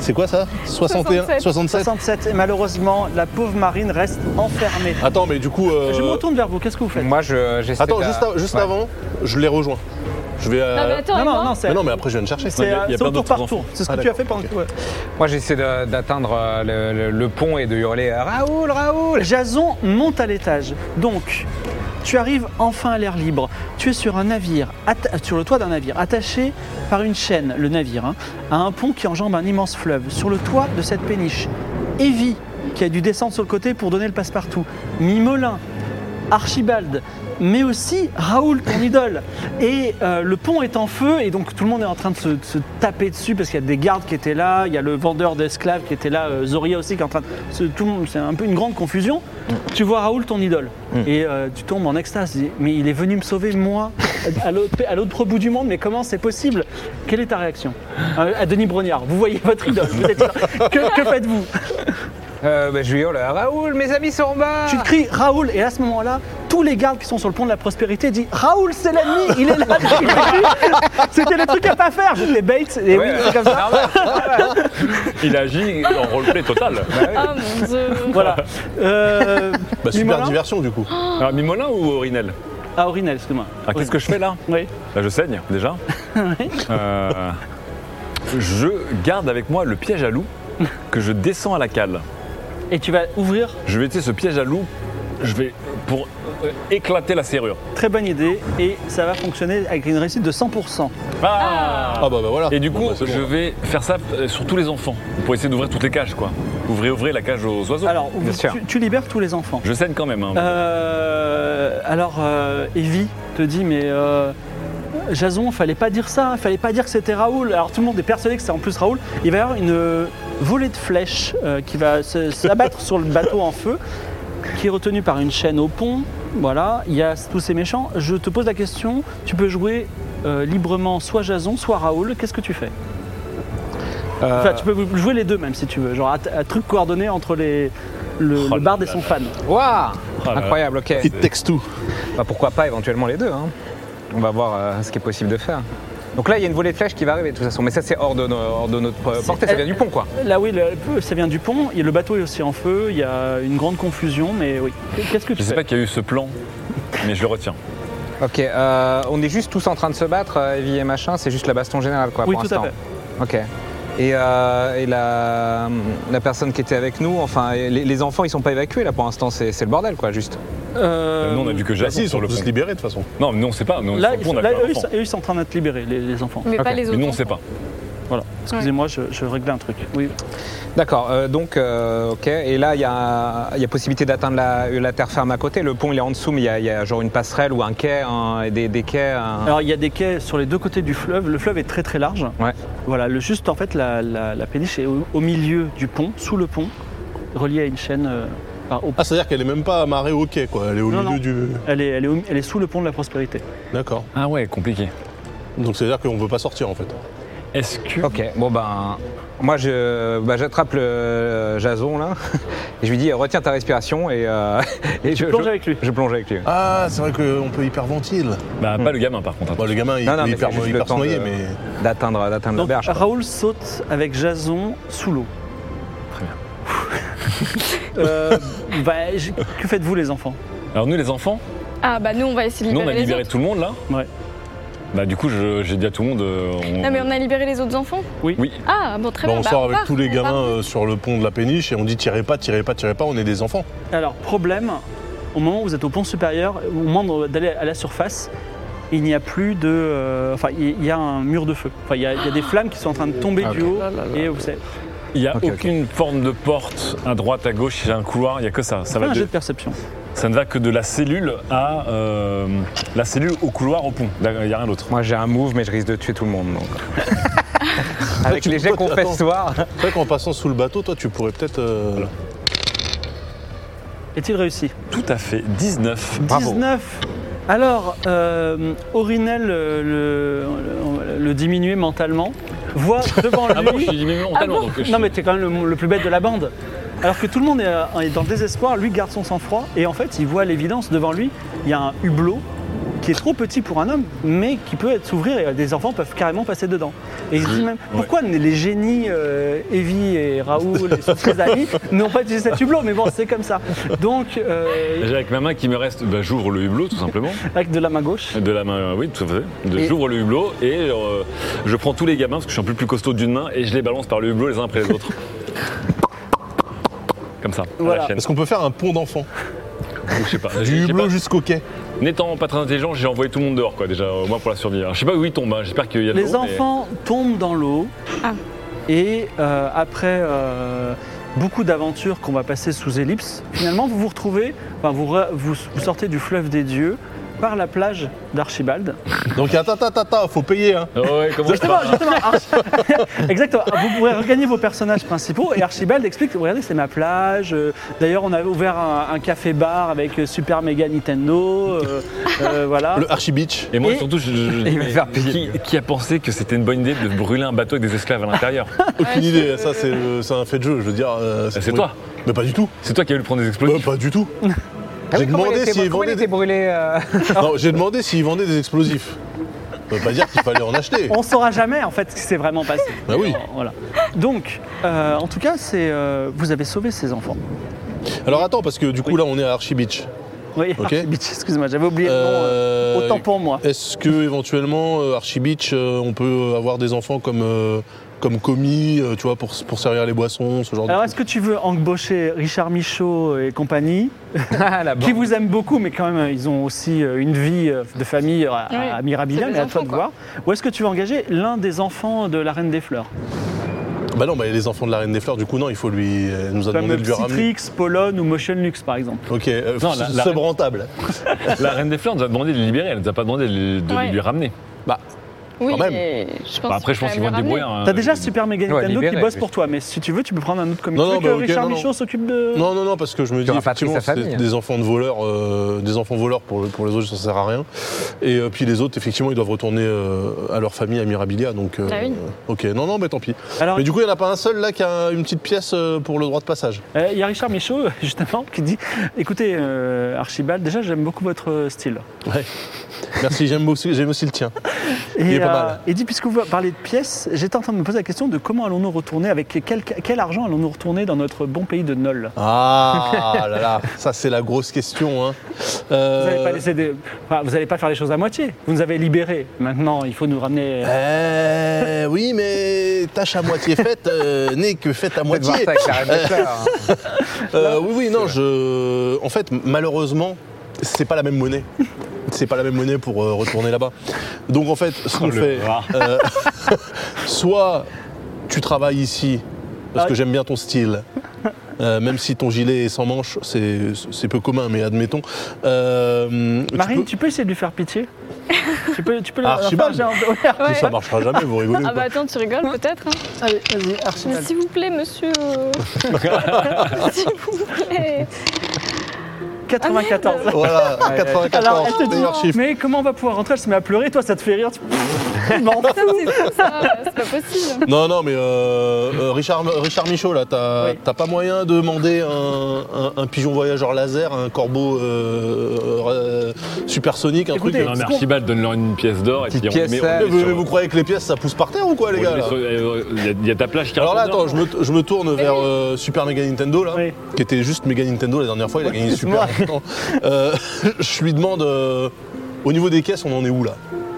C'est quoi ça soixante et un, soixante-sept. soixante-sept. soixante-sept. Et malheureusement, la pauvre Marine reste enfermée. Attends, mais du coup. euh, Je me retourne vers vous. Qu'est-ce que vous faites? Moi, je, j'essaie Attends, de- juste, a- juste Ouais. avant, je les rejoins. Je vais. euh, Non, mais attends, Non, et non, moi non, c'est mais non, mais après, je viens de chercher. c'est, il y a- euh, il y a c'est plein au tour d'autres par enfants. tour. C'est ce Ah, que tu as d'accord, fait pendant ok. que. ouais. Moi, j'essaie de- d'atteindre euh, le, le- le pont et de hurler euh, Raoul, Raoul. Jason monte à l'étage. Donc, tu arrives enfin à l'air libre. Tu es sur un navire, atta- sur le toit d'un navire, attaché par une chaîne, le navire, hein, à un pont qui enjambe un immense fleuve. Sur le toit de cette péniche, Evie, qui a dû descendre sur le côté pour donner le passe-partout, Mimolin, Archibald, mais aussi Raoul, ton idole. Et euh, le pont est en feu et donc tout le monde est en train de se, de se taper dessus parce qu'il y a des gardes qui étaient là, il y a le vendeur d'esclaves qui était là, euh, Zoria aussi qui est en train de... se- tout le monde- C'est un peu une grande confusion. Tu vois Raoul, ton idole, et euh, tu tombes en extase. Tu dis, mais il est venu me sauver, moi, à l'autre à l'autre bout du monde, mais comment c'est possible? Quelle est ta réaction? Euh, À Denis Brognard, vous voyez votre idole, vous êtes... que, que faites-vous? Euh, bah, je lui hurle Raoul, mes amis sont en bas. Tu te cries Raoul, et à ce moment-là, tous les gardes qui sont sur le pont de la prospérité disent Raoul, c'est l'ennemi, il est là. il est vu. C'était le truc à pas faire. J'étais bait, et oui, Ouais. c'est comme ça. Normal, normal. Il agit en roleplay total. Ah mon dieu. Voilà. Euh, Bah, super Mimolin diversion, du coup. Alors, Mimolin ou Aurinel? Ah, Aurinel, excuse-moi. Ah, qu'est-ce que je fais là? Oui. Là, je saigne, déjà. Euh, je garde avec moi le piège à loup que je descends à la cale. Et tu vas ouvrir, Je vais utiliser ce piège à loup, je vais pour euh, éclater la serrure. très bonne idée, et ça va fonctionner avec une réussite de cent pour cent. Ah, Ah, bah, bah voilà. Et du coup, Bon, bah, c'est bon. je vais faire ça euh, sur tous les enfants, pour essayer d'ouvrir toutes les cages, quoi. Ouvrez, ouvrez la cage aux oiseaux. Alors, Bien sûr. tu, tu libères tous les enfants. Je saigne quand même. Hein. Euh, alors, euh, Evie te dit, mais euh, Jason, fallait pas dire ça, fallait pas dire que c'était Raoul. Alors, tout le monde est persuadé que c'est en plus Raoul. Il va y avoir une euh, volée de flèches euh, qui va se- s'abattre sur le bateau en feu, qui est retenu par une chaîne au pont. Voilà, il y a tous ces méchants. Je te pose la question, tu peux jouer euh, librement soit Jason, soit Raoul. Qu'est-ce que tu fais? Euh, Enfin, tu peux jouer les deux même si tu veux. Genre, un un truc coordonné entre les, le, Oh le barde là et son là. fan. Waouh, Oh là là. incroyable, ok. It takes two. Bah, pourquoi pas éventuellement les deux, hein. On va voir euh, ce qui est possible de faire. Donc là, il y a une volée de flèches qui va arriver de toute façon, mais ça c'est hors de, no- hors de notre euh, portée, ça vient du pont quoi. Là, oui, le- ça vient du pont. Et le bateau est aussi en feu. Il y a une grande confusion, mais oui. Qu'est-ce que tu Je sais fais? pas qu'il y a eu ce plan, mais je le retiens. Ok, euh, on est juste tous en train de se battre, euh, Evie et machin, c'est juste la baston générale quoi Oui, pour tout à l'instant. fait. Ok. Et, euh, et la, la personne qui était avec nous, enfin les, les enfants ils sont pas évacués là pour l'instant, c'est c'est le bordel quoi juste. Euh, nous, on a vu que Bah, Jason si, ils sur sont le tous pont. libérés, de toute façon. Non, mais nous, on sait pas. Nous, Là, sur le ils pont, sont, on a là, vu un eux, ils enfant. sont- eux, ils sont en train d'être libérés, les, les enfants. Mais Ok. pas les autres. Mais nous, on sait enfants. pas. Voilà. Excusez-moi, je, je réglais un truc. Oui. D'accord, euh, donc euh, ok, et là il y a, il y a possibilité d'atteindre la, la terre ferme à côté, le pont il est en dessous mais il y a, il y a genre une passerelle ou un quai, un- des, des quais. un- Alors, il y a des quais sur les deux côtés du fleuve. Le fleuve est très très large. Ouais. Voilà. Le juste, en fait, la, la, la péniche est au, au milieu du pont, sous le pont, reliée à une chaîne. euh, par- au- Ah, c'est-à-dire qu'elle est même pas amarrée au quai, quoi. Elle est au Non, milieu non. du. Elle est, elle, est au- elle est sous le pont de la prospérité. D'accord. Ah ouais, compliqué. Donc, c'est-à-dire qu'on veut pas sortir, en fait. Est-ce que. Ok, bon ben, moi je, bah, j'attrape le Jason là, et je lui dis retiens ta respiration et, euh, et je plonges je- avec lui. Je plonge avec lui. Ah, c'est vrai qu'on peut hyperventile. Bah, pas le gamin par contre. Bon, le gamin, il Non, non, peut mais hyper, c'est juste le hyper se temps noyer, de- mais. D'atteindre, d'atteindre la Donc, berge. quoi. Raoul saute avec Jason sous l'eau. Très bien. Euh, bah, j- que faites-vous, les enfants? Alors, nous, les enfants, Ah bah nous on va essayer de nous, libérer on a les libéré autres. tout le monde là. Ouais. Bah, du coup, je- j'ai dit à tout le monde. euh, on- Non mais on a libéré les autres enfants. Oui. Ah bon très Bah, bien. on Bah, sort avec part, tous les on gamins part. euh, sur le pont de la péniche et on dit tirez pas, tirez pas, tirez pas, on est des enfants. Alors, problème, au moment où vous êtes au pont supérieur, au moment d'aller à la surface, il n'y a plus de... euh, Enfin, il y a un mur de feu. Enfin, il y, a il y a des flammes qui sont en train de tomber Ah, du ok. haut. Et vous savez, Il n'y a Ok, ok. aucune forme de porte à droite, à gauche, il y a un couloir, il n'y a que ça. Ça, fais va un de- jet de perception. ça ne va que de la cellule à euh, la cellule au couloir au pont. Il n'y a rien d'autre. Moi j'ai un move mais je risque de tuer tout le monde. Donc. Avec tu- les jets toi, qu'on tu- fait attends. ce soir. C'est vrai qu'en passant sous le bateau, toi, tu pourrais peut-être. euh, Est-il réussi? Tout à fait, dix-neuf. Bravo. dix-neuf. Alors, euh, Aurinel, euh, le, le, le diminué mentalement, voit devant lui... Ah bon, je suis diminué mentalement. donc je- Non, mais t'es quand même le, le plus bête de la bande. Alors que tout le monde est, euh, est dans le désespoir, lui garde son sang-froid et en fait il voit à l'évidence devant lui, il y a un hublot qui est trop petit pour un homme, mais qui peut être s'ouvrir et des enfants peuvent carrément passer dedans. Et il se dit même, pourquoi les génies, euh, Evie et Raoul et ses amis, n'ont pas utilisé cet hublot? Mais bon, c'est comme ça. Donc, euh, Déjà, avec ma main qui me reste, bah, j'ouvre le hublot tout simplement. Avec de la main gauche. De la main, euh, oui, tout à fait. De, Et- J'ouvre le hublot et euh, je prends tous les gamins, parce que je suis un peu plus costaud d'une main, et je les balance par le hublot les uns après les autres. Comme ça, à Voilà. la chaîne. Est-ce qu'on peut faire un pont d'enfants? Je sais pas. Du J'ai- j'ai hublot pas- jusqu'au quai. N'étant pas très intelligent, j'ai envoyé tout le monde dehors, quoi, déjà, au moins pour la survie. Alors, je sais pas où ils tombent, hein. J'espère qu'il y a de Les l'eau, mais- enfants tombent dans l'eau. Ah. Et euh, après euh, beaucoup d'aventures qu'on va passer sous ellipse, finalement vous vous retrouvez, enfin, vous, re- vous, vous sortez du fleuve des dieux par la plage d'Archibald. Donc attends, attends, attends, faut payer. Hein. Oh, ouais, comment Justement, justement, Arch- Exactement. Vous pourrez regagner vos personnages principaux et Archibald explique, regardez, c'est ma plage. euh, D'ailleurs, on a ouvert un, un café-bar avec euh, Super Mega Nintendo. euh, euh, voilà. Le Archie Beach. Et moi, Et- surtout, je, je- Il va faire payer. qui, qui a pensé que c'était une bonne idée de brûler un bateau avec des esclaves à l'intérieur? Aucune idée, ça c'est euh, c'est un fait de jeu, je veux dire. euh, C'est toi. Mais pas du tout. C'est toi qui as eu le prendre des Bah, explosifs. pas du tout. Ah J'ai oui, comment il demandé était- s'ils comment il vendaient était des... brûlé. euh, Non, j'ai demandé s'ils vendaient des explosifs. Ça veut pas dire qu'il fallait en acheter. On ne saura jamais en fait ce qui s'est vraiment passé. Bah oui. Voilà. Donc, euh, en tout cas, c'est euh, vous avez sauvé ces enfants. Alors attends, parce que du coup Oui. là on est à Archie Beach. Oui, Ok. Archie Beach, excuse-moi, j'avais oublié le nom. euh, Euh, Autant pour moi. Est-ce que éventuellement euh, Archie Beach, euh, on peut avoir des enfants comme, euh, comme commis, euh, tu vois, pour, pour servir les boissons, ce genre Alors, de est-ce que tu veux embaucher Richard Michaud et compagnie, Ah, la qui bande. vous aiment beaucoup, mais quand même, ils ont aussi euh, une vie euh, de famille à, Oui. à Mirabilia, C'est des mais à toi enfants, de quoi. voir. Ou est-ce que tu veux engager l'un des enfants de la Reine des Fleurs? Bah non, bah les enfants de la Reine des Fleurs, du coup non, il faut lui, euh, nous a Comme demandé de lui ramener. Citrix, Polon ou Motion Lux, par exemple. Ok, euh, Non, la- la sub Reine- rentable. La Reine des Fleurs nous a demandé de les libérer, elle nous a pas demandé de, les- de Ouais. lui ramener. Bah, Oui, Quand même. mais je pense Bah, après, je pense qu'il qu'ils vont faut te quand même débrouiller. le hein. T'as déjà Super Mega Ouais, Nintendo libéré, qui bosse oui. pour toi, mais si tu veux, tu peux prendre un autre comité. Non, non, Tu veux bah, que ok, Richard non, non. Michaud s'occupe de. non, non, non, parce que je me dis auras pas pris effectivement, sa c'est famille. des enfants de voleurs, euh, des enfants voleurs pour, le- pour les autres, ça sert à rien. Et euh, puis les autres, effectivement, ils doivent retourner euh, à leur famille à Mirabilia, donc. euh, Ah oui. Ok, non, non, mais tant pis. Alors, Mais du coup, il n'y en a pas un seul là qui a une petite pièce euh, pour le droit de passage. euh, il y a Richard Michaud, justement, qui dit écoutez, euh, Archibald, déjà, j'aime beaucoup votre style. Ouais. Merci, j'aime aussi, j'aime aussi le tien. Et, Il est pas euh, mal. et dit, puisque vous parlez de pièces, j'étais en train de me poser la question de comment allons-nous retourner, avec quel, quel argent allons-nous retourner dans notre bon pays de Nol. Ah là là, ça c'est la grosse question. Hein. Vous Euh, n'allez pas, laisser des- enfin, vous allez pas faire les choses à moitié. Vous nous avez libérés. Maintenant, il faut nous ramener. euh, oui, mais tâche à moitié faite euh, n'est que faite à Peut-être voir moitié. ça avec la Reine des Fleurs. hein. Euh, oui, oui, non, je. En fait, malheureusement, c'est pas la même monnaie. C'est pas la même monnaie pour euh, retourner là-bas. Donc en fait, ce qu'on le fait, rat. euh, soit tu travailles ici parce que Ah. j'aime bien ton style. euh, même si ton gilet est sans manches, c'est c'est peu commun, mais admettons. Euh, tu Marine, peux- tu peux essayer de lui faire pitié Tu peux, tu peux Ah, leur Archibald. faire genre- ouais. Ouais. Ça marchera jamais, vous rigolez ou Ah pas bah attends, tu rigoles peut-être hein. Allez, vas-y, Mais Archibald. s'il vous plaît, monsieur. S'il vous plaît. quatre-vingt-quatorze. Voilà, ouais. quatre-vingt-quatorze, Alors, elle te meilleur dit, chiffre. mais comment on va pouvoir rentrer? Elle se met à pleurer, toi, ça te fait rire. Tu... Je m'en fous. C'est fou, ça, c'est pas possible. Non, non, mais euh, euh, Richard, Richard Michaud, là, t'as Oui. t'as pas moyen de demander un, un- un pigeon voyageur laser, un corbeau euh, euh, supersonique, un Écoutez, truc. Non, mais ce qu'on- Archibald, donne-leur une pièce d'or et Petite puis on pièce, les met. on euh, les met Vous, sur- vous croyez que les pièces ça pousse par terre ou quoi, les on gars les met là sur- euh, Il y a- il y a ta plage qui Alors là, raconte attends, je me, je me tourne vers euh, Super Mega Nintendo, là, Oui. qui était juste Mega Nintendo la dernière fois, il a gagné Super Ouais. Nintendo. Euh, je lui demande, euh, au niveau des caisses, on en est où là?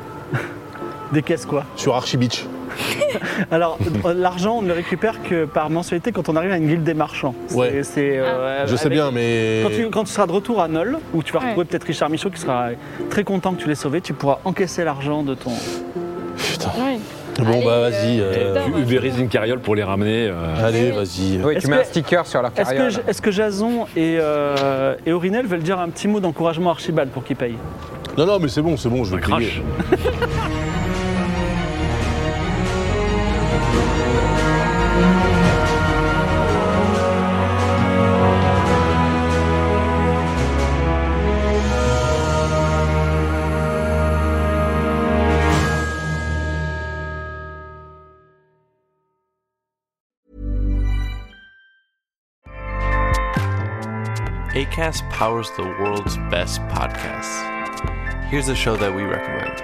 Des caisses, quoi. Sur Archie Beach. Alors, euh, l'argent, on ne le récupère que par mensualité quand on arrive à une guilde des marchands. C'est- Ouais. c'est, euh, Je sais avec- bien, mais. Quand tu, quand tu seras de retour à Nol, où tu vas Ouais. retrouver peut-être Richard Michaud qui sera très content que tu l'aies sauvé, tu pourras encaisser l'argent de ton. Putain. Oui. Bon, Allez, bah vas-y. euh, euh, Évidemment. Tu ubérises une carriole pour les ramener. euh, Allez, vas-y. Oui, Est-ce tu mets que- un sticker sur leur Est-ce que, carrière. est-ce que Jason et, euh, et Aurinel veulent dire un petit mot d'encouragement à Archibald pour qu'il paye? Non, non, mais c'est bon, c'est bon, je un vais payer. crash. Acast powers the world's best podcasts. here's a show that we recommend.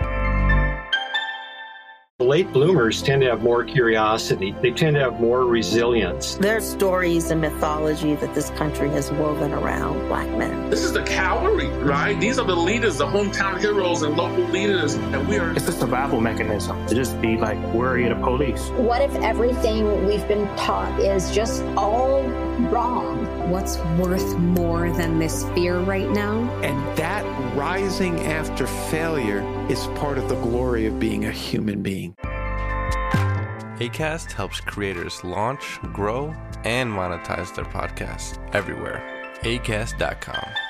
Late bloomers tend to have more curiosity. They tend to have more resilience. There's stories and mythology that this country has woven around Black men. This is the cavalry, right? These are the leaders, the hometown heroes and local leaders. And we are... It's a survival mechanism to just be like worry of the police. What if everything we've been taught is just all wrong? What's worth more than this fear right now? And that rising after failure is part of the glory of being a human being. Acast helps creators launch, grow, and monetize their podcasts everywhere. acast dot com.